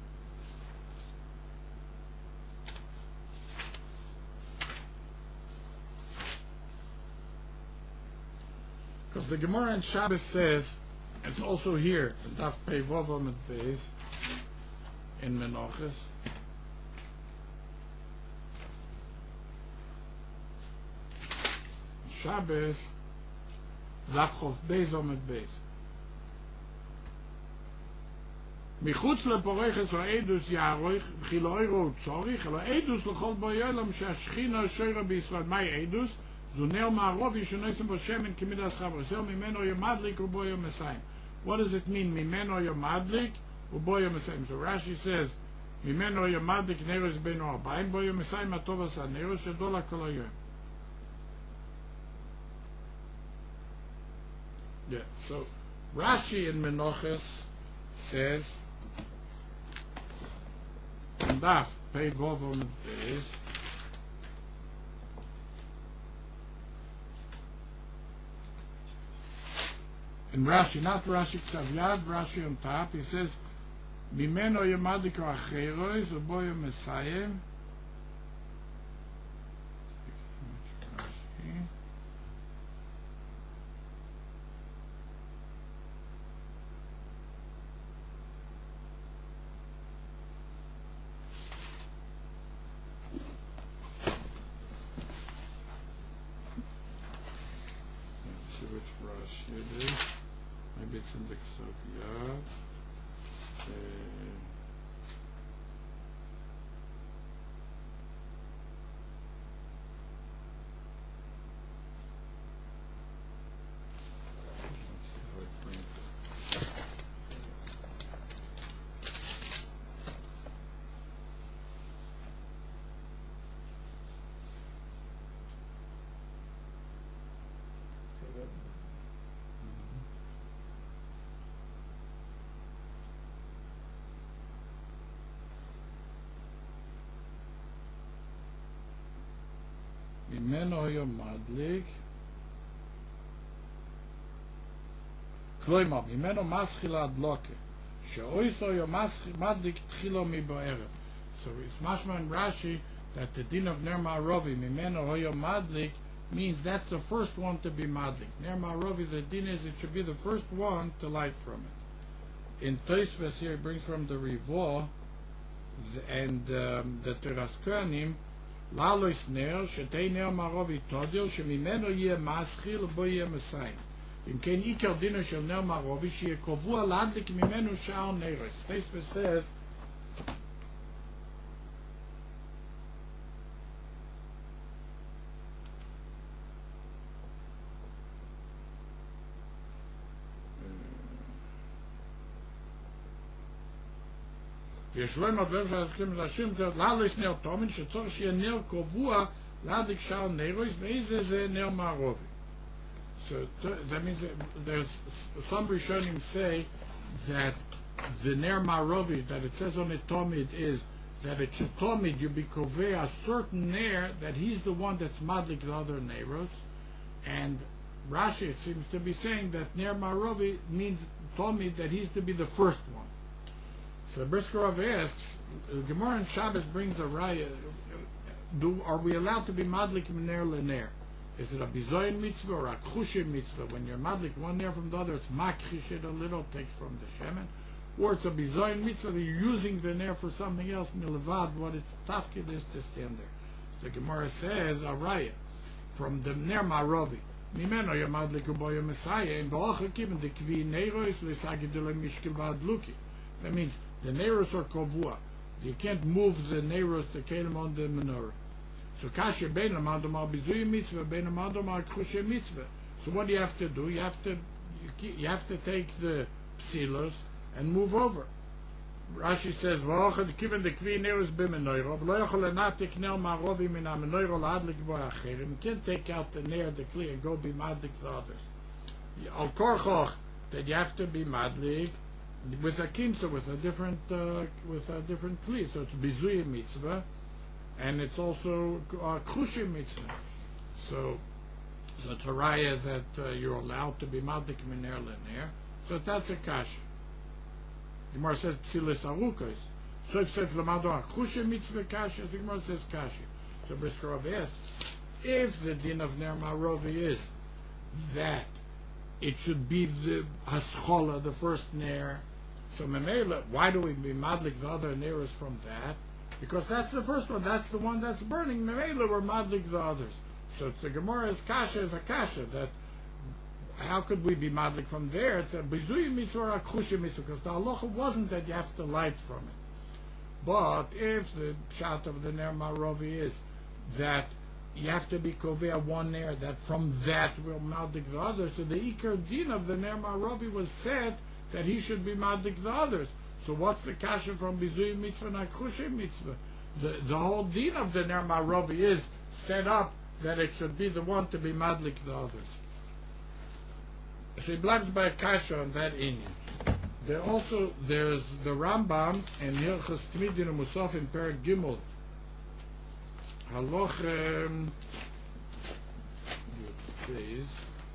Because the Gemara in Shabbos says, it's also here, in Daf Pei Vov Amud Beis, in Menachos, Shabbos, Daf Chof Beis Amud Beis. מחוץ לפורחס העדוס יערוך וכי לא יראו צורך אלא עדוס לכל בעולם שהשכינה שיירה בישראל. מהי עדוס? זו נר מערבי שנעשם בו שמן כמידס חברסל ממנו ימדליק ובו מסיים. What does it mean? ממנו ימדליק ובו מסיים. So Rashi says ממנו יהיה מדליק נרוס בין ארבעים, בו יהיה מסיים הטוב עשה נרוס שדולה כל היום. Yeah, so Rashi in Menachos says, in Daf, Pei Vov on the days, in Rashi, not Rashi Ktav Yad, Rashi on top, he says, Mimeno Yemadiko Acherois, Ubo Yemesayim. Let's see which Rashi it is. Maybe it's in the Ktav Yad. Uh, let's see how it brings it. ממנו היה מדליק, כלומר, ממנו מסחיל הדלוקה, שאויסו היה מדליק תחילו מבערב. So it's mashma in Rashi that the din of Ner Ma'arovi, ממנו היה מדליק, means that's the first one to be madlik. Ner Ma'arovi, the din is it should be the first one to light from it. In Tosfos here, it brings from the Rivo and um, the Teras Kohanim, Lalois ner, shetei ner ma'arovi todil, שממנו יהיה מסחיל ובו יהיה מסיים. אם כן עיקר דינו של נר מa'arovi, שיהיה קבוע להדליק ממנו שאר נרס. Tosfos says, וישלום הדברים שהזכרים להשם, ללויס נר תומין, שצורך שיהיה נר קבוע להדליק שאר נרוס, ואיזה זה נר מערובי. So that means that there's some Rishonim say that the ner ma'arovi that it says on it tomid is that it should tomid you be koveh a certain ner that he's the one that's madlik the other neros, and Rashi it seems to be saying that ner ma'arovi means tomid that he's to be the first one. So Briskerov asks, Gemara in Shabbos brings a raya. Do are we allowed to be madlik ner lener? Is it a bizoyin mitzvah or a khushim mitzvah? When you're madlik one ner from the other, it's makhish it a little, takes from the shemen, or it's a bizoyin mitzvah that you're using the ner for something else. Milvad, what its tafkid is to stand there. So the Gemara says a raya from the ner ma'arovi. Mimeno yamadlik uboya Messiah and ba'acha kiven the kvi neiros l'sagidule mishkel v'adluki. That means the neiros are kovua. You can't move the neiros to kelim on the menorah. So kasher bein amandom al bizuy mitzvah, bein amandom al k'chushe mitzvah. So what do you have to do? You have to you, you have to take the psilos and move over. Rashi says, "V'achad kiven the kvi neiros b'menorah, v'lo yachol lenatik ner ma'arovi min ha'menorah la'adlik bo acherim." You can't take out the ner the kli and go be madlik the others. Al korchoch that you have to be madlik with a kinsa, with a different uh, with a different kli. So it's bizuy mitzvah, and it's also uh, k'chushe mitzvah. So, so it's a raya that uh, you're allowed to be madlik miner lener. So that's a kash. The Gemara says psilis arukos. So if says lamado k'chushe mitzvah kash, the Gemara says kash. So Briskerov asks, if the din of ner ma'arovi is that it should be the haschola, the first ner. So memela, why do we be madlik the other neros from that? Because that's the first one. That's the one that's burning. Memela, we're madlik the others. So the Gemara's kasha is a kasha that how could we be madlik from there? It's a bizuy mitzvah or a k'chushe mitzvah because the halacha wasn't that you have to light from it. But if the shot of the ner ma'arovi is that you have to be kovea one ner, that from that will madlik the others. So the ikar din of the ner ma'arovi was said that he should be madlik the others. So what's the kasha from Bizui mitzvah and Akrushe mitzvah? The, the whole din of the Ner Ma'arovi is set up that it should be the one to be madlik the others. So he blabs by a kasha on that inyan. There also, there's the Rambam in Hilchas Tmidin Musaf in Perek Gimel. Haloch, um, please.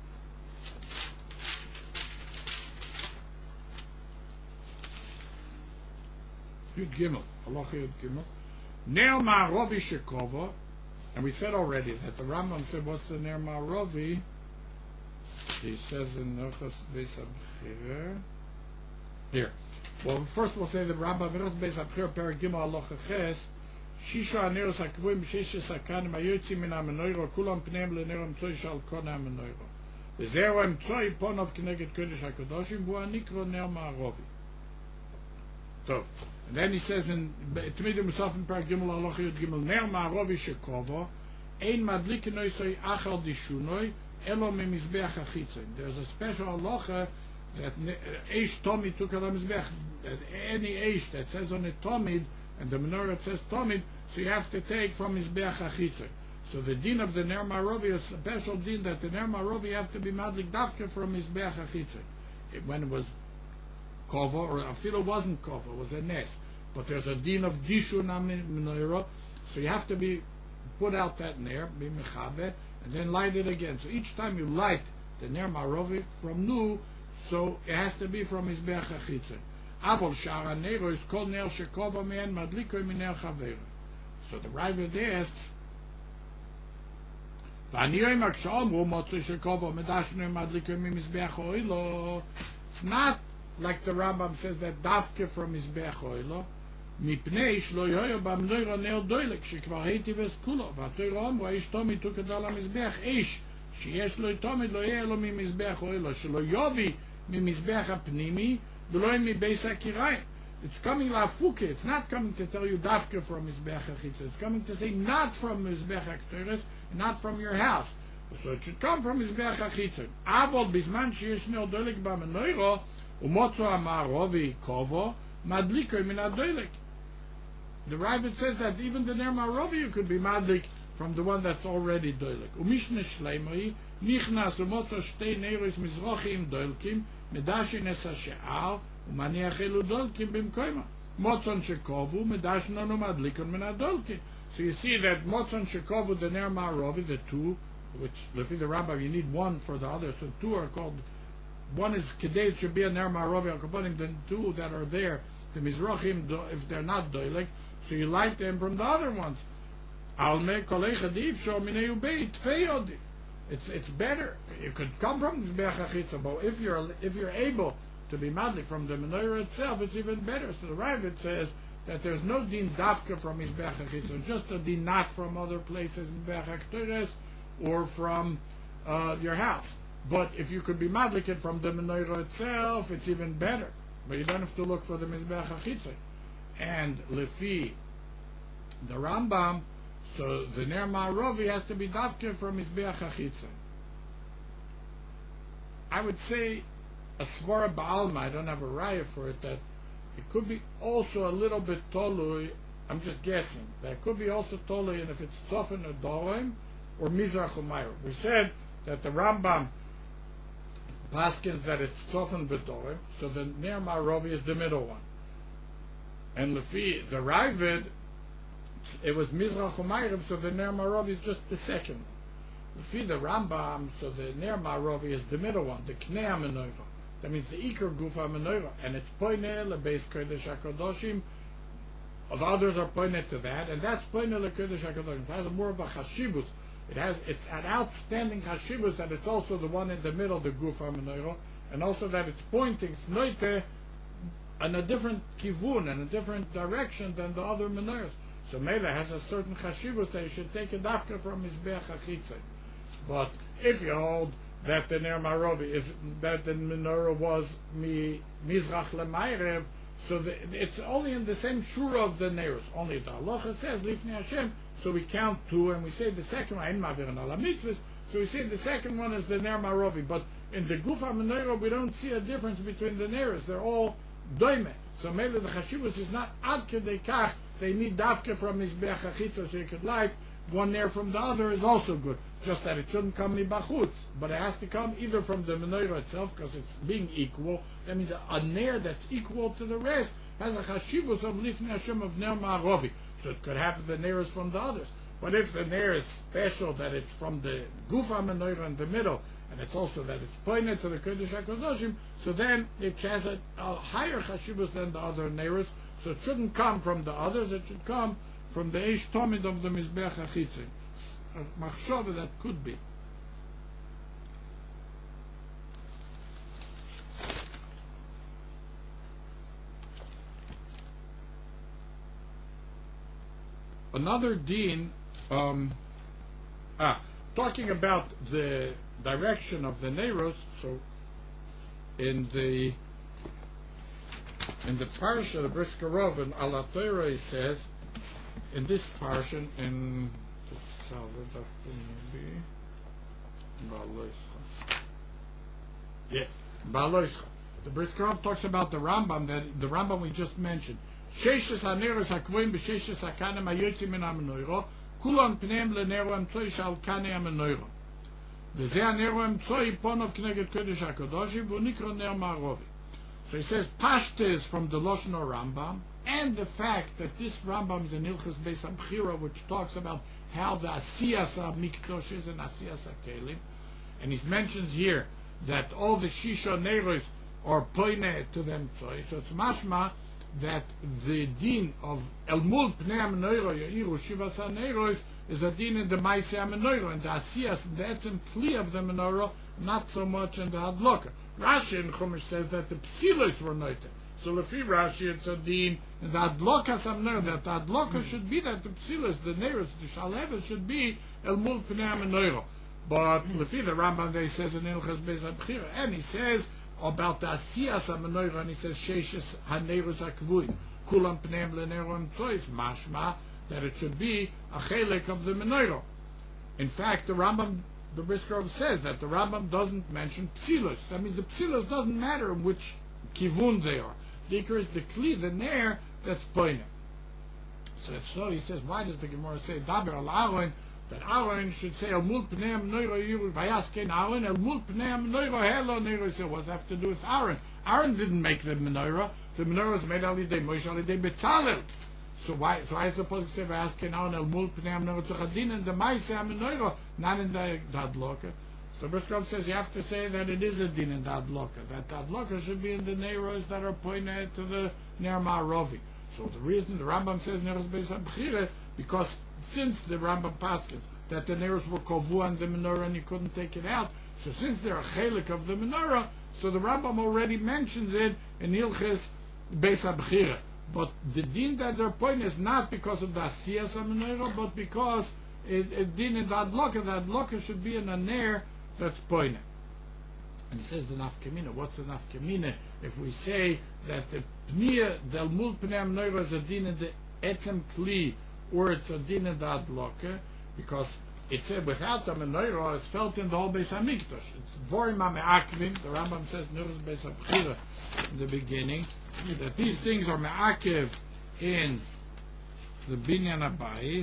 Yud Gimel, Haloch Yud Gimel. Ner Ma'arovi Shekova, and we said already that the Rambam said, what's the Ner Ma'arovi? He says in Hilchas Beis HaBchira. Here. Well, first we'll say the Rambam Hilchas Beis HaBchira Perek Gimel Haloch Ches. Shisha aneros hakvuim sheshes hakanim hayotzim min hamenorah kulam pneim lenero emtzoi shal kon hamenorah וזהו emtzoi ponov כנגד קודש הקדושים והוא הנקרא ner ma'arovi. טוב, and then he says in תמיד מוסף in פרק ג' הלוך י' ג' ner ma'arovi shekova ein madlikin oisoi achal dishunoi elo memizbeach hachitzon. There's a special halacha that eish tomid took al mizbeach, that any eish that says on it tomid and the menorah says tomid, so you have to take from Mizbeach HaChitzon. So the din of the Ner Ma'arovi is a special din that the Ner Ma'arovi have to be madlik dafka from Mizbeach HaChitzon. It, when it was kova, or afilo wasn't kova, it was a nes. But there's a din of dishun menorah, so you have to be put out that ner, be mechabe, and then light it again. So each time you light the Ner Ma'arovi from new, so it has to be from Mizbeach HaChitzon. Avol shara nero is called ner shekova me'en madliko miner chavera. So the Ravid asks, it's not like the Rambam says that dafke from Mizbeach Oilo, mipnei shlo yoyo b'menorah ner doilek shekvar heiti v'eskulo v'atoiro omro eish tomid tukadal ha'mizbeach eish sheyesh lo tomid lo yeh lo mimizbeach Oilo shelo yovi mimizbeach ha'pnimi v'lo mibeis ha'kirayim. It's coming lafuke. It's not coming to tell you dafke from Mizbeach HaChitzon. It's coming to say not from Mizbeach HaKtoros, not from your house. So it should come from Mizbeach HaChitzon. Avol bizman sheyesh ner doilek b'menorah umotzo ha'ma'arovi kovo madliko min ha'doilek. The Ravid says that even the Ner Ma'arovi you could be madlik from the one that's already doilek. Umishne shleimoi nichnas umotzo shtei neros mizrochim doilkim medashin es ha'she'ar umaniach elu dolkim bimkoima motzon shekovu medashin onu madlikon min ha'dolkim. So you see that motzon shekovu, the Ner Ma'arovi, the two, which lefi the Rabbi you need one for the other, so two are called. One is kedei should be a Ner Ma'arovi al kaponim. The two that are there, the mizrochim, if they're not doilek, so you light them from the other ones. Alme kolei chadif sho minei ubei tfei odif. It's it's better. You could come from Mizbeach HaChitzon, but if you're if you're able to be madlik from the menorah itself, it's even better. So the Ravid says that there's no din dafka from Mizbeach HaChitzon, just a din not from other places, Mizbeach HaKtoros, or from uh, your house. But if you could be madlik it from the menorah itself, it's even better. But you don't have to look for the Mizbeach HaChitzon. And lefi the Rambam, so the Ner Ma'arovi has to be dafke from Mizbeach HaChitzon. I would say a svara ba'alma, I don't have a raya for it, that it could be also a little bit tolui, I'm just guessing, that it could be also tolui, and if it's tzofen or dorim, or mizrach umayr. We said that the Rambam paskins that it's tzofen v'dorim, so the Ner Ma'arovi is the middle one. And lefi the Ravid, it was mizrach umayr, so the Ner Ma'arovi is just the second one. Lefi the Rambam, so the Ner Ma'arovi is the middle one, the knei hamenorah. That means the ikar gufa menorah, and it's poineh lebeis kodesh hakodoshim. The others are pointed to that, and that's poineh lekodesh hakodoshim. It has more of a chashivus. It has it's an outstanding chashivus that it's also the one in the middle, the gufa menorah, and also that it's pointing noite in a different kivun, in a different direction than the other menorahs. So Mela has a certain chashivus that you should take a dafka from Mizbeach HaChitzon. But if you hold that the Ner Ma'arovi is that the menorah was mi mizrach lemayrev, so the, it's only in the same shura of the neros. Only the halacha says lifnei Hashem, so we count two, and we say the second one in mavirin ala mitzvahs. So we say the second one is the Ner Ma'arovi. But in the gufa menorah, we don't see a difference between the neros. They're all doime. So maybe the chashivus is not ad kedei kach. They need dafke from mizbeach hachitza, so you could light one nair from the other is also good. Just that it shouldn't come mibachutz, but it has to come either from the menorah itself, because it's being equal. That means a, a nair that's equal to the rest has a chashivus of lifnei Hashem of ner ma'arovi. So it could have the neirs from the others. But if the nair is special, that it's from the gufa menorah in the middle, and it's also that it's pointed to the Kodesh HaKadoshim, so then it has a, a higher chashivus than the other neirs. So it shouldn't come from the others, it should come from the Eish Tomid of the Mizbeach HaChitzon. A machshava that could be. Another deen, um, ah, talking about the direction of the Neiros, so in the in the parsha, the Brisker Rov, in Ala Torah, he says, in this parsha, in maybe, yeah, Baloischa. The Brisker Rov talks about the Rambam, that the Rambam we just mentioned. Sheishes haneros hakvoim b'sheishes hakanem hayotzim min hamenorah, kulon pneim lenero emtzoi shal kanei hamenorah. V'zeh hanero emtzoi ponov k'neged kodesh hakadoshim v'unikro ner ma'arovi. So he says Pashta is from the Lashon Rambam, and the fact that this Rambam is in Hilchos Beis HaBchira, which talks about how the Asiyas HaMikdosh is and Asiyas HaKelim, and he mentions here that all the Shisha Neiros are poine to them tzoi. So it's mashma that the din of El Mul Pnei HaMenorah Ya'iru Shivas HaNeiros is a din in the Maaseh HaMenorah, and the Asiyas, the Etzem Kli of the Menorah, not so much in the Hadloka. Rashi in Chumash says that the Psilos were noted. So Lefi Rashi it's a din in the Hadloka HaMenorah, that the Hadloka should be that the Psilos, the Neiros, the Shaleves should be El Mul Pnei HaMenorah. But Lefi the Rambam they says in Hilchos Beis HaBchira, and he says about the Asiyas HaMenorah, and he says Sheishes HaNeiros HaKvuim Kulam Pneim LeNero Emtzois, mashma that it should be a chelik of the menorah. In fact, the Rambam, the Brisker Rov says that the Rambam doesn't mention psilos. That means the psilos doesn't matter in which kivun they are. The ikar is the kli, the nair, that's pointing. So if so, he says, why does the Gemara say daber al Aaron, that Aaron should say el mul pnei menorah yiru vayasken Aaron el mul pnei menorah helo menorah? So what does have to do with Aaron? Aaron didn't make the menorah. The menorah was made al yidei Moshe al yidei Betzalel. So why so why is the supposed to say vayasken Aaron el mul pnei menorah tzachadin in the Maaseh menorah, not in the Hadloka? So Brisker Rov says you have to say that it is a din in the Hadloka. That the Hadloka should be in the neiros that are pointed to the Ner Ma'arovi. So the reason the Rambam says Neiros Beis HaBchira, because since the Rambam paskins that the neiros were kovu on the menorah and you couldn't take it out, so since they're a chelik of the menorah, so the Rambam already mentions it in Hilchos Beis HaBchira. But the din that they're pointing is not because of the asiyas menorah, but because it, it din in the adloka. The adloka should be in a nair that's pointing. And he says the nafkamina. What's the nafkamina? If we say that the pniya del mul pnei menorah is a din in the etzem kli, or it's a din in the adloka, because it said without the menorah it's felt in the whole Beis Hamikdash. It's vorim ha'me'akvim. The Rambam says Neiros Beis HaBchira in the beginning that these things are me'akev in the binyan habayis.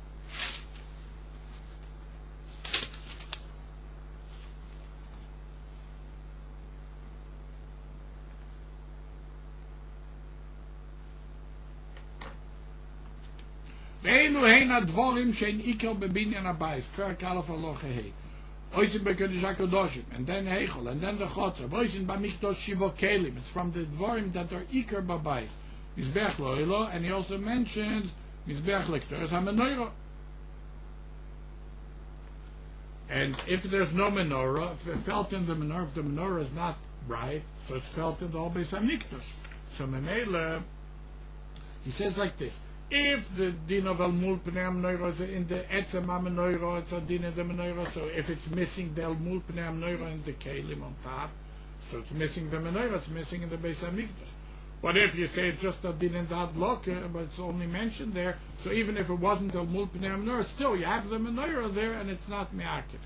ואלו הן הדבורים שאין עיקר בבניין הבית, פרק א' הלכה ה'. Oisin b'kodesh HaKadoshim, and then Heichel, and then the Chotzer. Oisin b'mikdosh shivo kelim. It's from the dvorim that are ikar b'bayis. Mizbeach lo'ilo, and he also mentions Mizbeach lektoros ha'menorah. And if there's no menorah, if it's felt in the menorah, if the menorah is not right, so it's felt in the whole Beis Hamikdash. So Memele, he says like this. If the din of al mul pnei menorah is in the etzem menorah, it's a din of the menorah. So if it's missing the al mul pnei menorah in the kelim on top, so it's missing the menorah, it's missing in the Beis Hamikdash. But if you say it's just a din in the hadloka, but it's only mentioned there, so even if it wasn't al mul pnei menorah, still you have the menorah there, and it's not me'akev.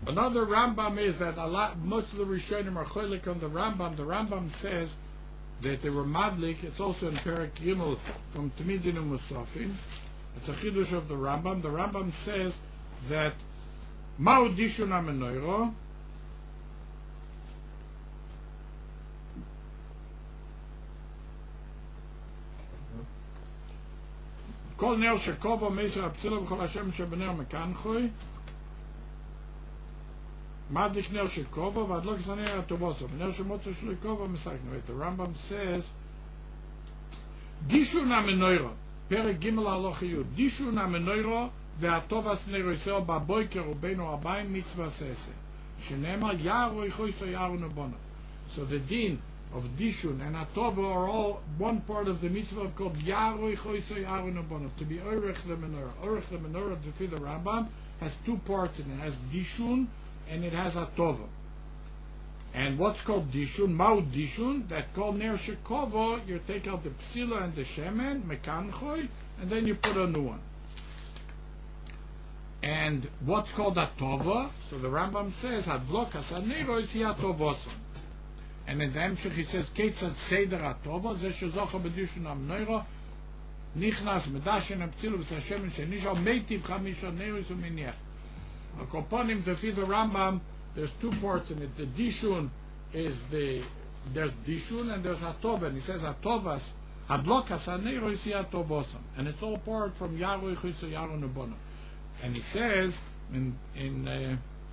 Another Rambam is that a lot, most of the Rishonim are cholik on the Rambam. The Rambam says that they were madlik. It's also in Perek Gimel from Tamidin Musafim. It's a chidush of the Rambam. The Rambam says that Ma'u dishun ha-menorah, Kol ner shekovo meiser apsilo v'chol Hashem shebener mekanchui madlik ner shekovo v'adlok es haner hatovoso ner shemotzo shlo kovo mesakno. The Rambam says dishun ha-menorah Perek Gimel halacha yud dishun ha-menorah ve'atovas ner yisrael ba'boiker ubeinu abayim mitzvah sese shenemar yaru ichoiso yaru nebono. So the din of Dishun and Atova are all one part of the mitzvah called Yaroi Choisei Aron Abonov, to be Orech the Menorah. Orech the Menorah, the Rambam, has two parts in it. It has Dishun and it has Atova. And what's called Dishun? Ma'u Dishun, that called Ner Shekovo, you take out the Psila and the Shemen, Mekanchoi, and then you put a new one. And what's called Atova? So the Rambam says, Hadlok Hasanero is Yatovoson. And in the Emshech he says, Ketzad Seder HaTova, Ze Shezocha B'dishun HaMenorah, Nichnas Medashen HaPtzilu V'Sashem Shenisha, Meitiv Chamisha Neris U'Miniach. Akoponim, the fifth Rambam, there's two parts in it. The Dishun is the, there's Dishun and there's Hatova. And he says, Hatovas, Hadlok HaSanero is Yatovosam. And it's all part from Yaru Yichusu Yaru Nebono. And he says, in, in, uh,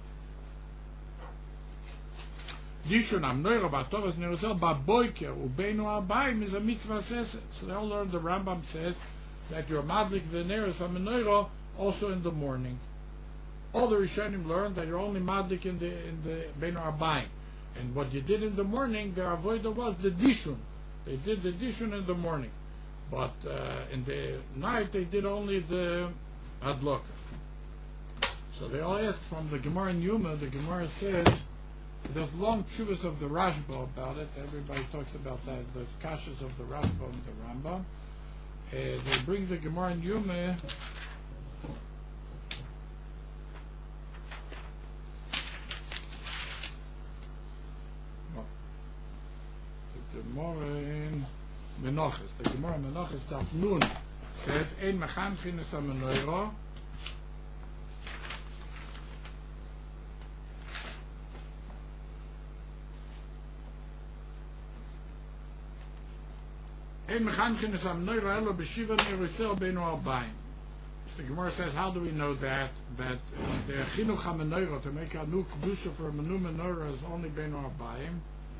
Dishun ha-menorah v'atovas ner yisrael ba'boiker ubeinu abayim is a mitzvah seset. So they all learn. The Rambam says that you're madlik the neros ha-menorah also in the morning. All the Rishonim learn that you're only madlik in the in the beinu abayim. And what you did in the morning, their avodah was the dishun. They did the dishun in the morning, but uh, in the night they did only the adloka. So they all asked from the Gemara in Yuma. The Gemara says. There's long tshuvas of the Rashba about it. Everybody talks about that. There's kashas of the Rashba and the Rambam. Uh, they bring the Gemara in Yuma. No. The Gemara in Menachos. The Gemara in Menachos Daf Nun says, Ein mechanchin es ha-menorah The Gemara says, how do we know that? That the chinuch ha-menorah, to make a new kedusha for a menu menorah, is only beinu arbaim.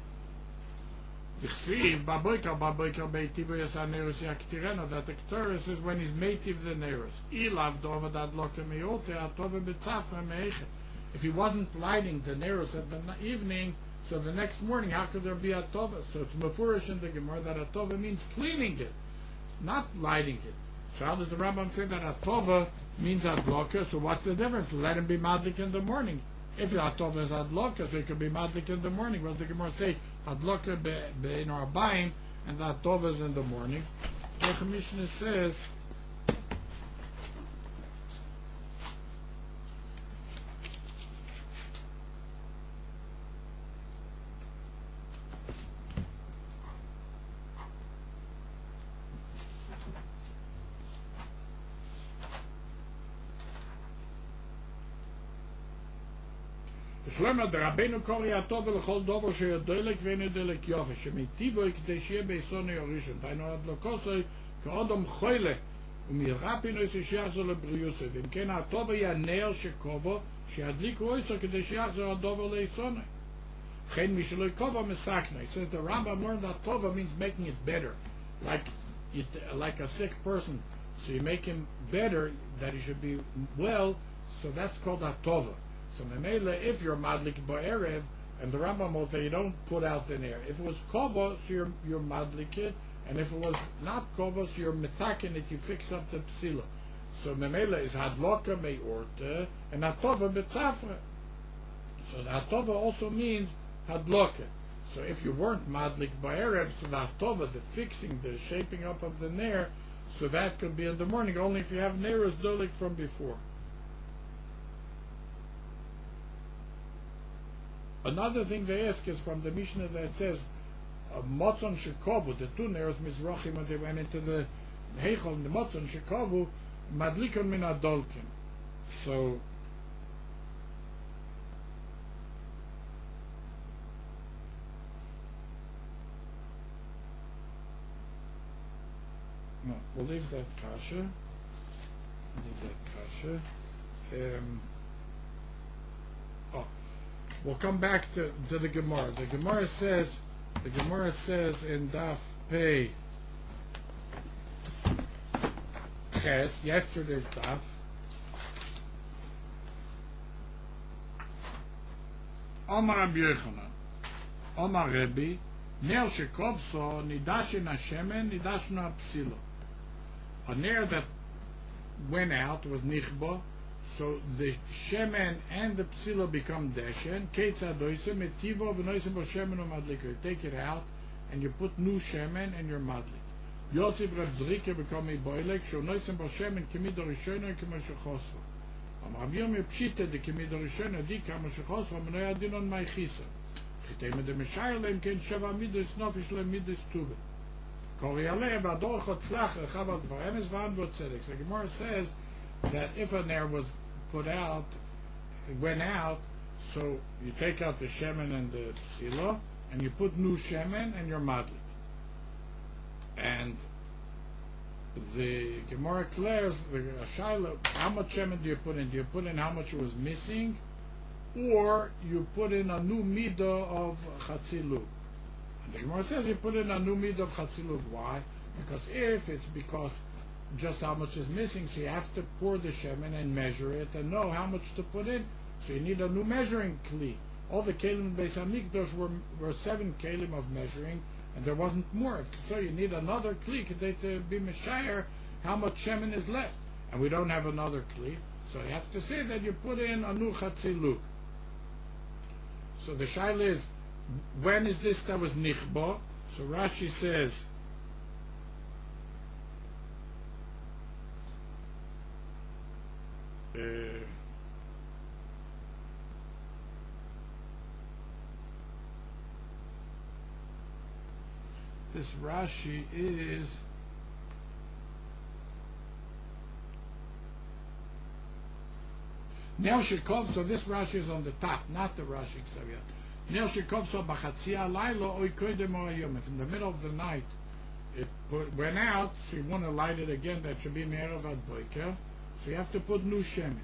Dichsiv, baboiker, baboiker, beitivu yasa neros yaktirena, that the Ketores is when he's meitiv the neros. Ilav dova dat loke meyote, atove betzafra meiche. If he wasn't lighting the neros at the evening, so the next morning, how could there be a tova? So it's mefurish in the Gemara that a tova means cleaning it, not lighting it. So how does the Rambam say that a tova means adloka? So what's the difference? Let him be madlik in the morning. If the tova is adloka, so it could be madlik in the morning. Well, the Gemara say adloka be'in arbaim, and that tova is in the morning. So the Mishnah says. Shlomo der Rabbeinu kori atov l'chol dover sheyodelek v'enedelek yofe shemitivo k'dei sheyeh beisonei orishon taino adlokosoi k'odom choyle u'mirapino yishachzor lebriyusoi v'im ken atov yaner shekovo sheyadliku oiso k'dei sheyachzor adover leisonei chen mishloi kovo mesakna. He says the Rambam learned that tova means making it better, like it, like a sick person. So you make him better, that he should be well. So that's called a tova. So memela, if you're madlik ba'erev, and the Rambam will say you don't put out the air. If it was kova, so you're, you're madlik it, and if it was not kova, so you're metakin it, you fix up the psila. So memela is hadloka me'orte, and hatova betzafra. So the hatova also means hadloka. So if you weren't madlik ba'erev, so the hatova, the fixing, the shaping up of the nair, so that could be in the morning, only if you have neiros dolik from before. Another thing they ask is from the Mishnah that says, Motzon Shekovu, the two Neros Mizrachim, when they went into the Heichel, the Motzon Shekovu, Madlikon min Adolkin. So, no, we'll leave that kasha. Leave that kasha. Um, oh, we'll come back to, to the Gemara. The Gemara says, the Gemara says in Daf Pei Ches, yesterday's Daf, Omar Rabbi Yochanan, Omar Rebbe, Ner shekovso nidashin hashemen nidashna psilo. A ner that went out was nichba, so the shemen and the psilo become deshen. Ketzad doise metivo v'noise bo shemen u'madlik. You take it out and you put new shemen and you're madlik. Yosef Reb Zrike become a boilek. Sho noise bo shemen kimid orishona kimo shechosva. Am Rabbi Yomi pshite de kimid orishona di kamo shechosva menoy adin on ma'achisa. Chitei de meshayel leim ken sheva midos nofish leim midos tuve. Kori aleh v'ador chotzlach rechav advarim es v'an v'otzedek. The Gemara says that if a ner was put out, it went out, so you take out the shemen and the psilo, and you put new shemen and you're madlik. And the Gemara declares, the Shaila, how much shemen do you put in? Do you put in how much was missing, or you put in a new midah of chatziluk? And the Gemara says you put in a new midah of chatziluk. Why? Because if it's because just how much is missing, so you have to pour the shemen and measure it and know how much to put in. So you need a new measuring kli. All the kelim in Beis Hamikdash were were seven kelim of measuring, and there wasn't more. So you need another kli to be meshayer how much shemen is left, and we don't have another kli. So you have to say that you put in a new chatziluk. So the shaila is, when is this that was nichba? So Rashi says, Uh, this Rashi is Nel Shekov, so this Rashi is on the top, not the Rashi Ksaviyat. Nel Shekov, so Bachatzia Lailo Oy Koidem Oyom. If in the middle of the night it put, went out, so you want to light it again, that should be Me'erav Ad Boiker. So you have to put new shemen.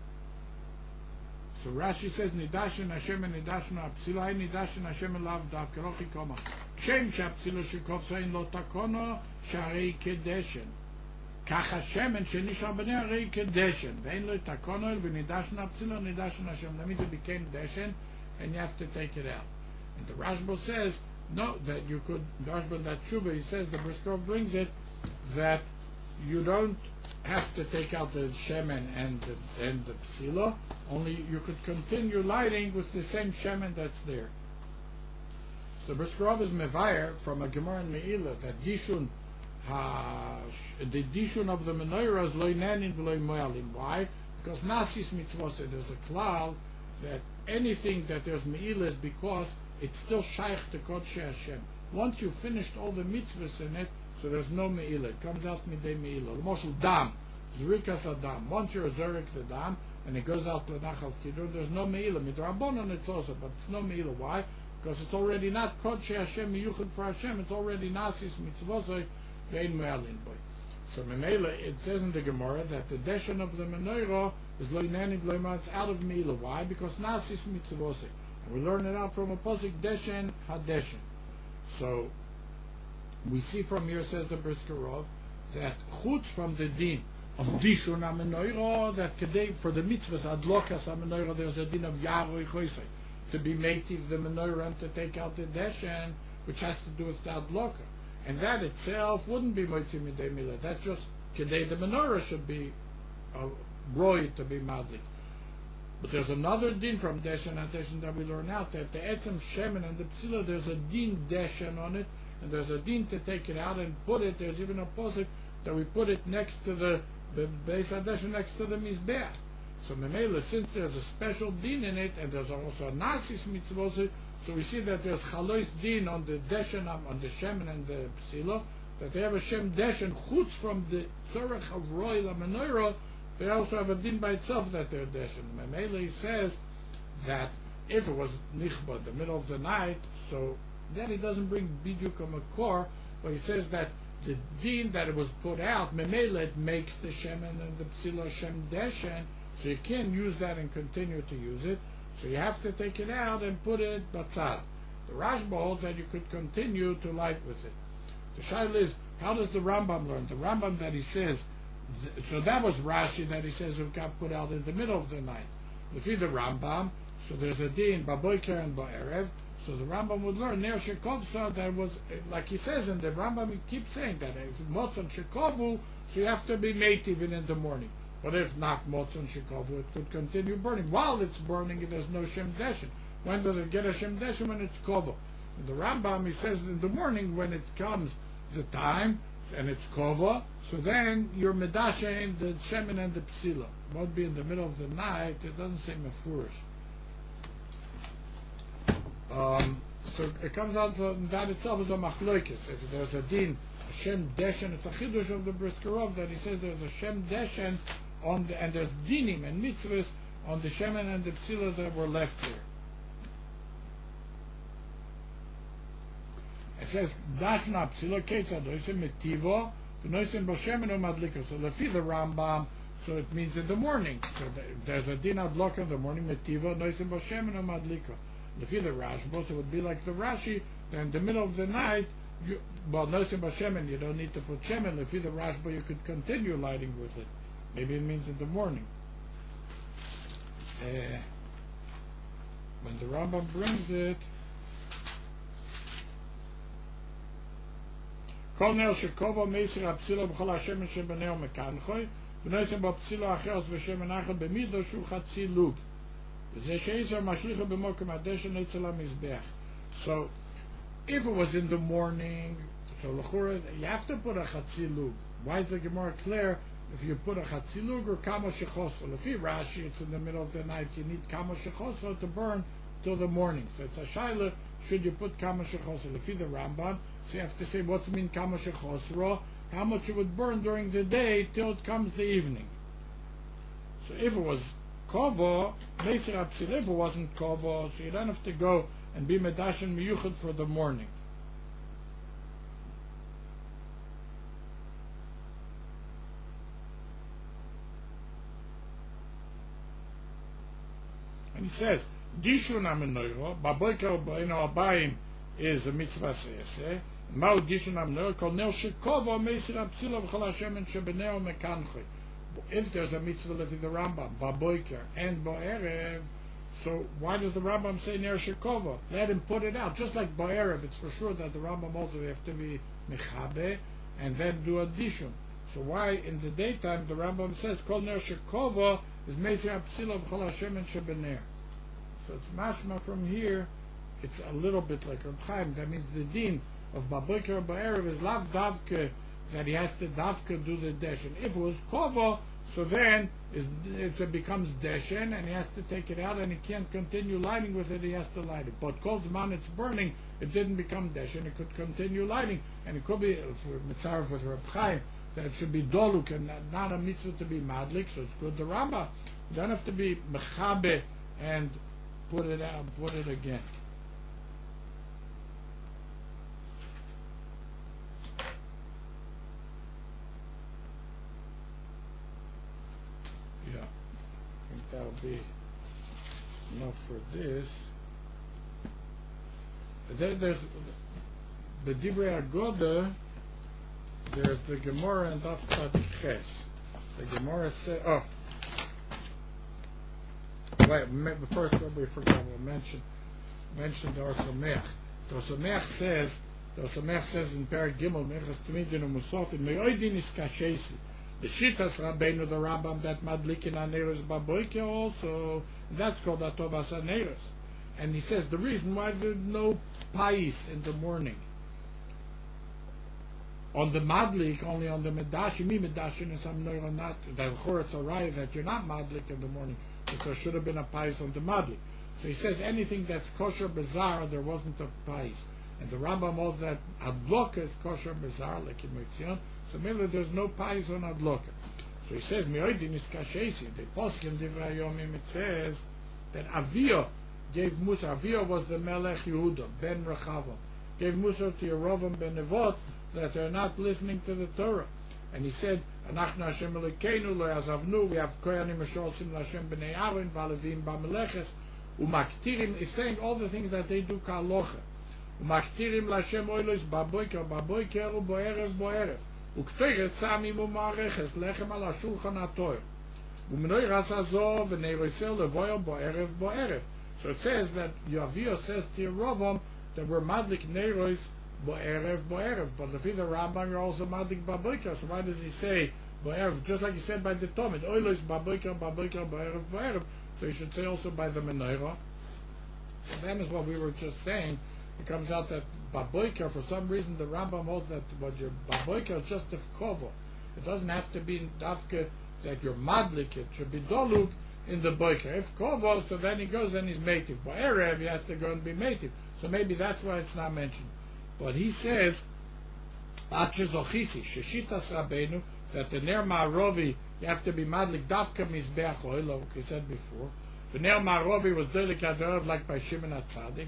So Rashi says nidashin Hashem and nidashin apsila nidashin Hashem lav dav kerochi koma. Shem shapsila shekov sein lo takono sharei kedeshen. Kach Hashem and shenisha b'nei arei kedeshen. Vein lo takono v'nidashin apsila nidashin Hashem. That means it became deshen, and you have to take it out. And the Rashba says no, that you could. The Rashba that Shuva, he says the Briskov brings it that you don't have to take out the shemen and the, and the psila, only you could continue lighting with the same shemen that's there. The Briskerov is mevayer from a Gemara in Meila that dishun ha, the dishun of the menorah is loy nanin v'loy moalim. Why? Because nasis mitzvos, there's a klal that anything that there's Meila is because it's still shaykh to Kodesh Hashem. Once you've finished all the mitzvahs in it, so there's no me'ilah. It comes out midei me'ilah. L'moshel dam, zrikas adam. Once you're zorik the dam, and it goes out to nachal kidron, there's no me'ilah. Midrabanan it's also, but it's no me'ilah. Why? Because it's already not kodesh Hashem miyuchad for Hashem. It's already nasis mitzvosoi vein me'alin boy. So me'ilah, it says in the Gemara that the deshen of the menorah is loy nani v'loy ma. It's out of me'ilah. Why? Because nasis mitzvosoi. And we learn it out from a pasuk deshen hadeshen. So we see from here, says the Briskerov, that chutz from the din of dishun amenoira, that today for the mitzvahs adlokas amenoira, there's a din of yaroi choisei, to be mative the menorah and to take out the deshen, which has to do with the adloka, and that itself wouldn't be moitzi midei milah. That's just today the menorah should be uh, roy to be madlik. But there's another din from deshen and deshen that we learn out that the etzem shemen and the psila, there's a din deshen on it. And there's a din to take it out and put it. There's even a posuk that we put it next to the the Beis Hadeshen, next to the Mizbeach. So Memela, since there's a special din in it, and there's also a nasis mitzvah, so we see that there's chalois din on the deshen, on the shemen and the psilo, that they have a shem deshen chutz from the tzorech of roy la menorah. They also have a din by itself that they're deshen. Memela, he says that if it was nichba in the middle of the night, so then he doesn't bring biduk a makor, but he says that the din that it was put out, memela, it makes the shemen and the psilo shem deshen, so you can't use that and continue to use it. So you have to take it out and put it batzad. The Rashba holds that you could continue to light with it. The shaila is, how does the Rambam learn? The Rambam that he says, th- so that was Rashi that he says it got put out in the middle of the night. If you the Rambam, so there's a din baboiker and ba'erev. So the Rambam would learn Ner Shekovsa, that was, like he says in the Rambam, he keeps saying that if Motzon Shekovu, so you have to be mate even in the morning. But if not Motzon Shekovu, it could continue burning. While it's burning, there's no Shem Deshen. When does it get a Shem Deshen? When it's Kovo. In the Rambam, he says in the morning, when it comes the time, and it's Kovo, so then you're Medashe the Shemin and the Psila. It won't be in the middle of the night, it doesn't say Mefurish. Um, so it comes out that that itself is a machloikis. If there's a din, a shem deshen, it's a chidush of the Briskerov that he says there's a shem deshen on the, and there's dinim and mitzvahs on the shemen and the psilas that were left here. It says dashna psila ketzad oisem metivo v'noisem b'shemen u'madliko. So lefi the Rambam, so it means in the morning. So there's a din adlok in the morning metivo noisem b'shemen u'madliko. If you're the Rashba, so it would be like the Rashi, that in the middle of the night, you, well, Nosim Bashemen, you don't need to put Shemen. If you're the Rashba, you could continue lighting with it. Maybe it means in the morning. Uh, when the Rambam brings it, Kol Nel Shekova Meisir Apsilo B'chol HaShemen Shebeneo Mekanchoi V'nosim B'Apsilo Acheros V'Shemen Achad B'mido Shu Chatzi Lug. So if it was in the morning, so you have to put a chatzilug. Why is the Gemara clear? If you put a chatzilug or kama shechosro, if you Rashi, it's in the middle of the night. You need kama shechosro to burn till the morning. So it's a shaila. Should you put kama shechosro? If you the Rambam, so you have to say what's mean kama shechosro? How much it would burn during the day till it comes the evening. So if it was Kovo, Meisir Apsil, if it wasn't Kovo, so you don't have to go and be Medashen Miyuchad for the morning. And he says, Dishun Amenoiro, Baboika Ba'ino Abayim is a mitzvah se'eseh, Mao Dishun Amenoiro, Kol Nel Shekovo, Meisir Apsil, V'chol HaShemen Shebeneo Mekanchoi. If there's a mitzvah like the Rambam, Baboiker and Ba'erev, so why does the Rambam say Ner Shekova? Let him put it out. Just like Ba'erev, it's for sure that the Rambam also have to be Mechabe and then do addition. So why in the daytime the Rambam says Kol Ner Shekova is Meisir Apsila V'chol HaShem and Shebener. So it's mashma from here, it's a little bit like Reb Chaim. That means the din of Baboiker or Ba'erev is Lav Davke, that he has to Davke do the Deshen. If it was Kovo, so then it becomes Deshen, and he has to take it out, and he can't continue lighting with it, he has to light it. But Kol Zman it's burning, it didn't become Deshen, it could continue lighting, and it could be, for Mitzaref with Reb Chaim, that it should be Doluk, and not a mitzvah to be Madlik, so it's good the Rambam. You don't have to be Mechabe and put it out, put it again. Yeah, I think that'll be enough for this. Then there's the Divrei Agoda. There's the Gemara and Daf Tzadik Ches. The Gemara says, oh, wait, first we forgot to mention mention the Or Sameach. The Or Sameach says, the Or Sameach says in Perek Gimel, Mechas Tamidin u'Musafin, Me'oidin is Kashesi. The Shitas Rabbeinu, the Rambam, that Madlikin Aneros Baboike also, that's called Atovas Aneros. And he says the reason why there's no pais in the morning. On the madlik, only on the medashim, me medashim is hamnoira not, the chorets arrive that you're not madlik in the morning, but there should have been a pais on the madlik. So he says anything that's kosher bizarre, there wasn't a pais. And the Rambam holds that adloka is kosher bizarre, like in Meitzion, so maybe there's no pais on adloka. So he says, Me'oidin is kashesi, the posuk in Divrei Yomim, it says that Avio gave Musa, Avio was the Melech Yehuda, Ben Rechavam, gave Musa to Yerovam ben Nevot, that they're not listening to the Torah. And he said, Anachnu Hashem Elokeinu lo yazavnu, we have Koyanim Meshortzim L'Hashem b'nei Aaron, v'alevim b'meleches, umaktirim, he's saying all the things that they do ka'alocha. Umaktirim L'Hashem oilos ba'boiker, ba'boiker, u'bo'erev, bo'erev. U'ktoiret samim u'ma'areches, lechem al ha'shulchan ha'toyer. U'menoi ras hazov, v'nei roisel levoyer, bo'erev, bo'erev. So it says that Yavio says to Yerovam that we're madlik neiros, Bo'erev, Bo'erev. But the Rambam, you're also Madik Baboiker. So why does he say Bo'erev? Just like he said by the Talmud, Oilos Baboiker, Baboiker, Bo'erev, Bo'erev. So he should say also by the Menorah. So that is what we were just saying. It comes out that Baboiker, for some reason, the Rambam holds that what your Baboiker is just if kovo. It doesn't have to be dafke that you're madlik. It should be doluk in the boiker. If kovo, so then he goes and he's mative. Bo'erev, he has to go and be mative. So maybe that's why it's not mentioned. But he says, Achezochisi, Sheshitas Rabbeinu, that the Ner Ma'arovi, you have to be madlik dafka mizbeach oil, like he said before. The Ner Ma'arovi was doilik adorav like by Shimon HaTzadik.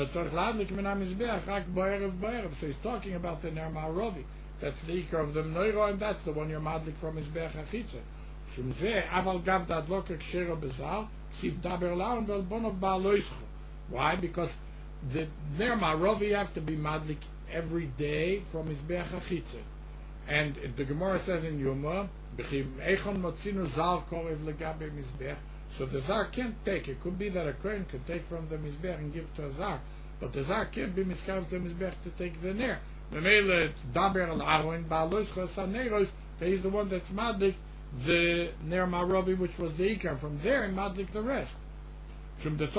So he's talking about the Ner Ma'arovi. That's the ikar of the Menorah, and that's the one you're madlik from mizbeach achitza. Shum zeh, aval gav da adloka kshero bezal, ksiv daber laun vel bonov ba'aloischo. Why? Because the Ner Ma'arovi have to be madlik every day from Mizbeach HaChitzon. And the Gemara says in Yoma, Echon motzinu zal korev legabe Mizbeach. So the Zar can't take. It could be that a Kohen could take from the Mizbeach and give to a Zar, but the Zar can't be miskav to Mizbeach to take the Ner. The Mele daber al Aron ba'alois chasam neiros. He's the one that's madlik the Ner Ma'arovi, which was the Ikar. From there, he madlik the rest. But the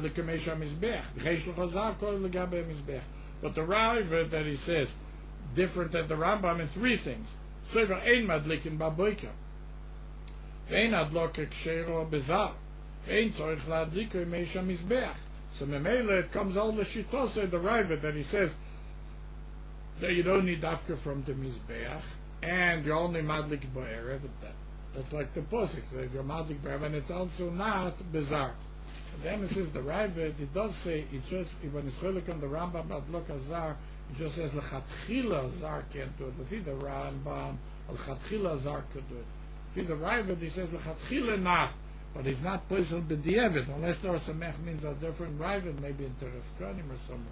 Raiva that he says different than the Rambam in three things. So ein madlikin baboiker, ein adlok kshero bezar, ein tzorich ladliko meisha mizbeach. So memele it comes all the shitose the Raiva that he says that you don't need dafka from the mizbeach and you're only madlik bo'erev. That's like the posik that you're madlik bo'erev, and it's also not bizarre. The emphasis, the Raiva, it does say, it's just, when it's cholik on the Rambam about Lok Azar, it just says, L'chatchila Azar can't do it. L'fi the Rambam, L'chatchila Azar could do it. L'fi the Raiva, he says, L'chatchila not, but he's not poisoned b'di'evet, unless there are some means a different Raiva, maybe in Teres Kohanim or somewhere.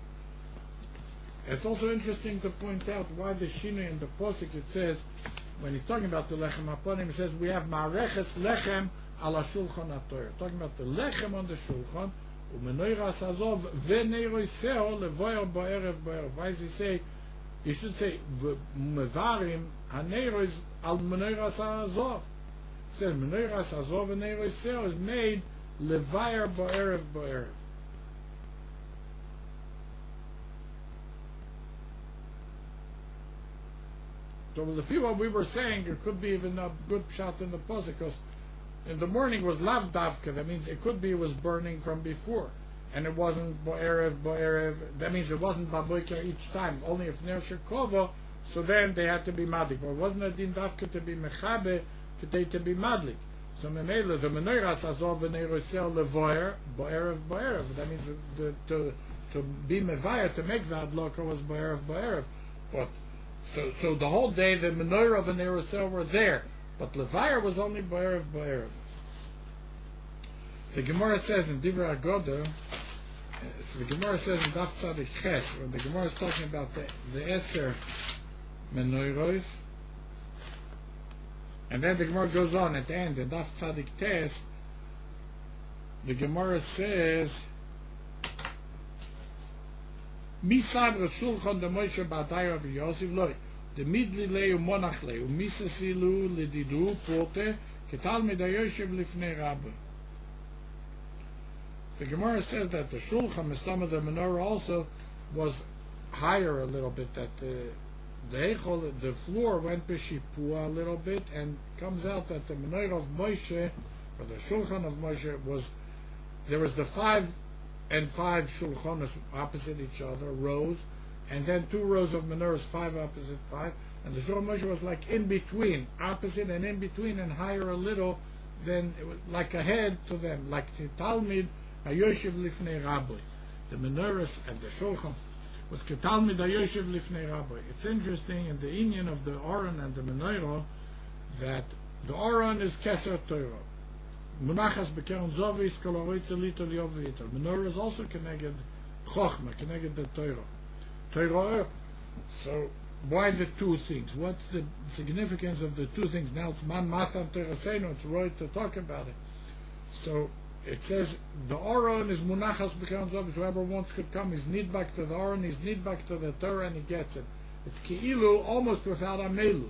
It's also interesting to point out why the Shinu in the Posik, it says, when he's talking about the Lechem HaPonim, he says, we have Ma'areches Lechem ala shulchan ha'torah, talking about the lechem on the shulchan, u'menoiras hazov v'neiroiseo levoyer bo'erev bo'erev. Why does he say? You should say mevarim haneiros al menoiras hazov. He says menoiras hazov v'neiroiseo is made levoyer bo'erev bo'erev. So the few what we were saying, it could be even a good shot in the posuk, because in the morning was lav davka. That means it could be it was burning from before, and it wasn't bo'erev bo'erev. That means it wasn't baboiker each time. Only if ner shekova, so then they had to be madlik. But it wasn't a din davka to be mechabe to take to be madlik. So memela the menoiras azov v'neirosel levoyer bo'erev bo'erev. That means the, to to be mevaya to make that adloka was bo'erev bo'erev. But so so the whole day the menorah and neirosel were there. But Levayer was only Bo'erev Bo'erev. The Gemara says in Divrei Agoda, so the Gemara says in Daf Tzadik Ches, when the Gemara is talking about the, the Eser Menoiros, and then the Gemara goes on at the end, in Daf Tzadik Tes, the Gemara says, Misav Rashulchan de Moshe Ba'adai of Yosef Loi, the midli leu monach leu misasilu ledidu pote ketal midayoshev lifnei rabbi. The Gemara says that the shulchan, the stomach of the menorah also was higher a little bit. That the the Heichal, the floor went b'shipua a little bit, and comes out that the menorah of Moshe, or the shulchan of Moshe, was there was the five and five shulchanos opposite each other, rows, and then two rows of menorahs, five opposite five, and the shulchan of Moshe was like in between, opposite and in between, and higher a little than it was like a head to them, like the Talmid Hayoshev Lifnei Rabbi. The menorahs and the shulchan was Ketalmid Hayoshev Lifnei Rabbi. It's interesting in the union of the Aron and the menorah that the Aron is Keser Torah. Munachas Bekeren Zovis Kol Haroitze Lito Liov V'Yital. Menorah is also connected Chochma, connected the Torah. Torah. So why the two things? What's the significance of the two things? Now it's Man Matan Torah Seinu. It's right to talk about it. So it says the Aron is Munachas Bekeren Zovis. Whoever wants could come. He's nidbak to the Aron. He's nidbak to the Torah, and he gets it. It's Ki'ilu almost without Amelus.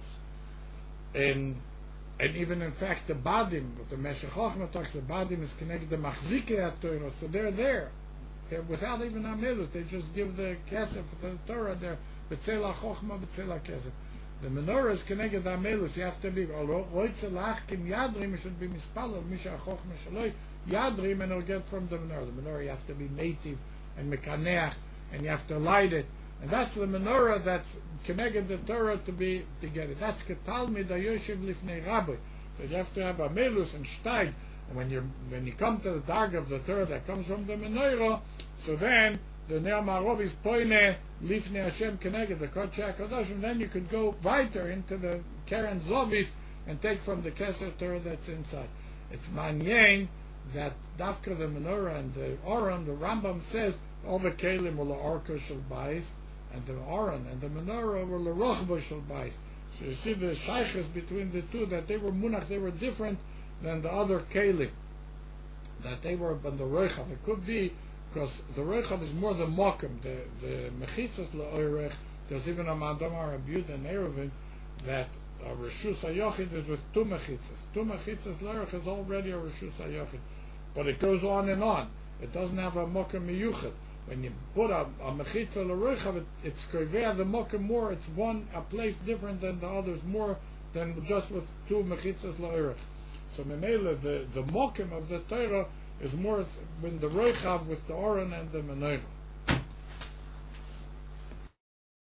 And And even in fact the Badim, but the Meshech Chochmah talks, the Badim is connected to Machzikei HaTorah, so they're there. They're without even Amelus, they just give the Kesef, the Torah there, B'tzela Chochmah, B'tzela Kesef. The menorah is connected to Amelus, you have to be, Roitze Lachkim Yadrim, it should be Mispalel, Misha Chochmah Shaloi, Yadrim, and it'll get from the menorah. The menorah you have to be native and Mekaneach, and you have to light it. And that's the menorah that's connected the Torah to be to get it. That's Ketalmid Hayoshev Lifnei Rabbi. But you have to have a melus and steig. And when you when you come to the dark of the Torah that comes from the menorah, so then the Ner Marov is poine Lifnei Hashem connected the Kodesh HaKadosh, and then you could go weiter into the Keren Zovis and take from the Keser Torah that's inside. It's manyain that Dafka the menorah and the Aron, the Rambam says all the kelim will arka shel bais, and the Aron and the menorah were l'rochba shel bais. So you see the shaykhs between the two, that they were munach, they were different than the other kelim, that they were on the roichav. It could be because the roichav is more the mokum, the the mechitzas le'oirech. There's even a mandamar abud and eruvin that a reshus hayochid is with two mechitzas. Two mechitzas le'oirech is already a reshus hayochid, but it goes on and on. It doesn't have a mokum miyuchad. When you put a, a mechitza l'roichav, it, it's koivea the mokum more. It's one a place different than the others more than just with two mechitzas l'oirech. So memela the the mokum of the Torah is more when the roichav with the Aron and the menorah.